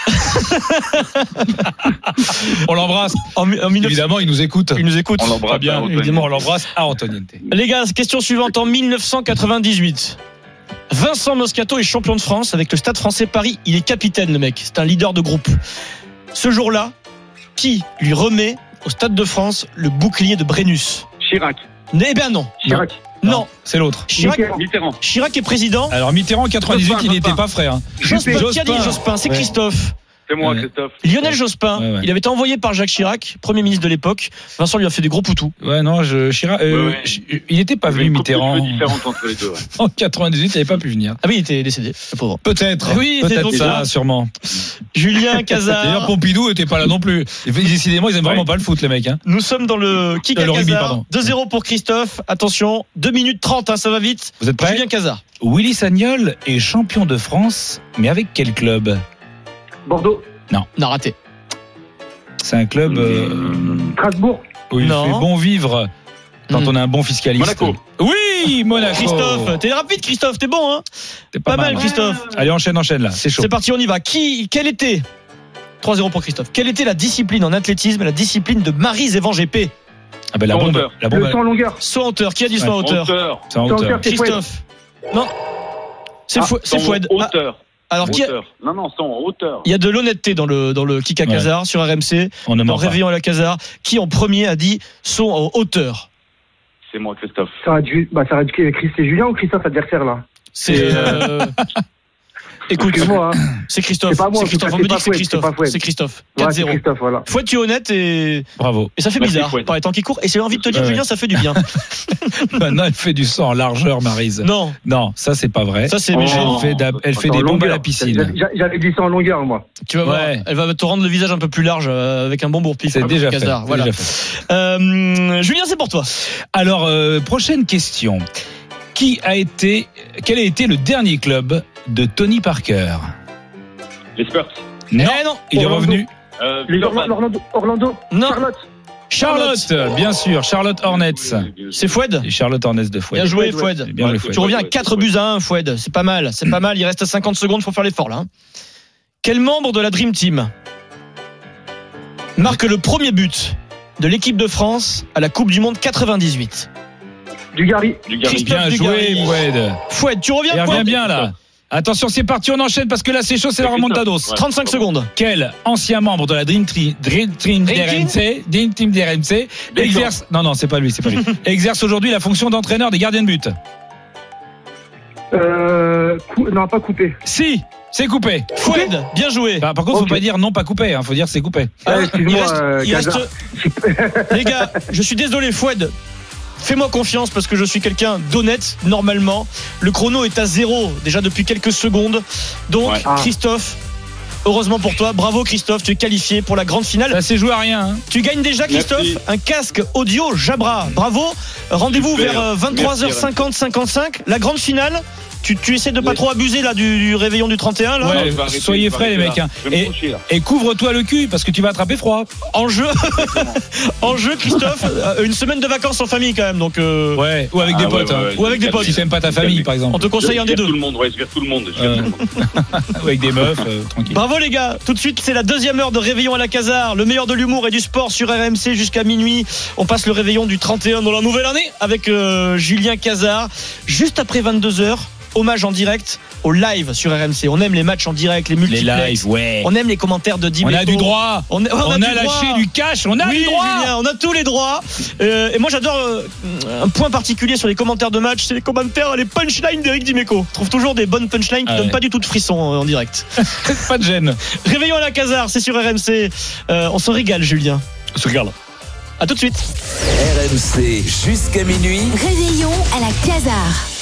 On l'embrasse. Évidemment, il nous écoute. On l'embrasse bien. Évidemment, on l'embrasse à Antoniente. Les gars, question suivante. En 1998, Vincent Moscato est champion de France avec le Stade Français Paris. Il est capitaine, le mec. C'est un leader de groupe. Ce jour-là, qui lui remet au Stade de France le bouclier de Brennus? Chirac. Eh bien non. Chirac. Non, c'est l'autre. Mitterrand. Chirac est président. Alors Mitterrand en 98, il n'était pas frais. Jospin, c'est Christophe. C'est moi, Christophe. Lionel Jospin, il avait été envoyé par Jacques Chirac, Premier ministre de l'époque. Vincent lui a fait des gros poutous. Chirac, il n'était pas venu, Mitterrand. Différente entre les deux. En 98, il n'avait pas pu venir. Ah oui, il était décédé, le pauvre. Peut-être. Oui, peut-être ça, sûrement. Julien Casar. D'ailleurs, Pompidou n'était pas là non plus. Décidément, ils aiment vraiment pas le foot, les mecs. Nous sommes dans le kick à Casar. 2-0 pour Christophe. Attention, 2 minutes 30, ça va vite. Vous êtes prêts? Julien Casar. Willy Sagnol est champion de France, mais avec quel club? Bordeaux. Non, raté. C'est un club Strasbourg. Où il fait bon vivre quand on a un bon fiscaliste. Monaco. Oui, Monaco. Christophe, t'es rapide, Christophe, t'es bon, hein? T'es pas mal, Christophe. Allez, enchaîne là, c'est chaud. C'est parti, on y va. Quelle était 3-0 pour Christophe. Quelle était la discipline en athlétisme, la discipline de Maryse Evan-GP? Ah ben la bombe. Le saut en longueur. Saut en hauteur. Qui a dit saut en hauteur? Saut en hauteur. Christophe. Non. C'est Fouad. Hauteur. Alors Non, c'est en hauteur. Il y a de l'honnêteté dans le kick à Casar sur RMC. Dans Réveillon à la Casar. Qui en premier a dit saut en hauteur? C'est moi, Christophe. Ça aurait dû Chris et Julien ou Christophe adversaire là? C'est écoute, c'est Christophe. C'est pas moi, c'est Christophe. On me dit que c'est Christophe. C'est Christophe. 4-0. Christophe, voilà. Fouad, tu es honnête et bravo. Et ça fait bizarre par les temps qui courent. Et j'ai envie de te dire, Julien, ça fait du bien. Maintenant, elle fait du sang en largeur, Maryse. Non, ça c'est pas vrai. Ça c'est méchant. Elle fait des bombes à la piscine. J'avais dit ça en longueur, moi. Tu vas voir. Elle va te rendre le visage un peu plus large avec un bon bourre-pif. C'est déjà fait. Voilà. Julien, c'est pour toi. Alors, prochaine question. Quel a été le dernier club de Tony Parker? Les Spurs. Non, il est revenu. Orlando. Non. Charlotte, bien sûr, Charlotte Hornets. C'est Fouad. Les Charlotte Hornets de Fouad. Bien joué, Fouad. Tu reviens à 4-1, Fouad. C'est pas mal. Il reste 50 secondes, faut faire l'effort là. Quel membre de la Dream Team marque le premier but de l'équipe de France à la Coupe du Monde 98? Dugarry. Bien joué, Fouad. Fouad, tu reviens. Il revient bien là. Attention, c'est parti, on enchaîne parce que là c'est chaud, c'est la remontados. 35 secondes. Quel ancien membre de la Dream Team d'RMC exerce... Non, c'est pas lui. Exerce aujourd'hui la fonction d'entraîneur des gardiens de but. Non, pas coupé. Si, C'est coupé. Foued, bien joué. Par contre, faut pas dire non pas coupé, faut dire c'est coupé. Il reste... Les gars, je suis désolé, Foued. Fais-moi confiance parce que je suis quelqu'un d'honnête normalement. Le chrono est à 0 déjà depuis quelques secondes. Donc Christophe, heureusement pour toi, bravo Christophe, tu es qualifié pour la grande finale. Ça s'est joué à rien. Hein. Tu gagnes déjà Christophe. Merci. Un casque audio Jabra. Bravo. Rendez-vous vers 23h50 55. La grande finale. Tu essaies de pas trop abuser là du réveillon du 31 là. Ouais, soyez frais les mecs. Hein. Et couvre-toi le cul parce que tu vas attraper froid. En jeu Christophe, une semaine de vacances en famille quand même donc. Ouais. Ou avec des potes. Ou avec des potes. Si t'aimes pas ta famille par exemple. On te conseille un des deux. Tout le monde, je vire tout le monde. Avec des meufs, tranquille. Bravo les gars. Tout de suite c'est la deuxième heure de réveillon à la Casar, le meilleur de l'humour et du sport sur RMC jusqu'à minuit. On passe le réveillon du 31 dans la nouvelle année avec Julien Casar. Juste après 22h. Hommage en direct au live sur RMC. On aime les matchs en direct, les multiplex. Les lives, ouais. On aime les commentaires de Dimeco. On a du droit. On a lâché du cash. On a du droit. Julien, on a tous les droits. Et moi, j'adore un point particulier sur les commentaires de match. C'est les commentaires, les punchlines d'Éric Dimeco. Je trouve toujours des bonnes punchlines qui donnent pas du tout de frissons en direct. Pas de gêne. Réveillons à la Casar, c'est sur RMC. On se régale, Julien. On se régale. À tout de suite. RMC jusqu'à minuit. Réveillons à la Casar.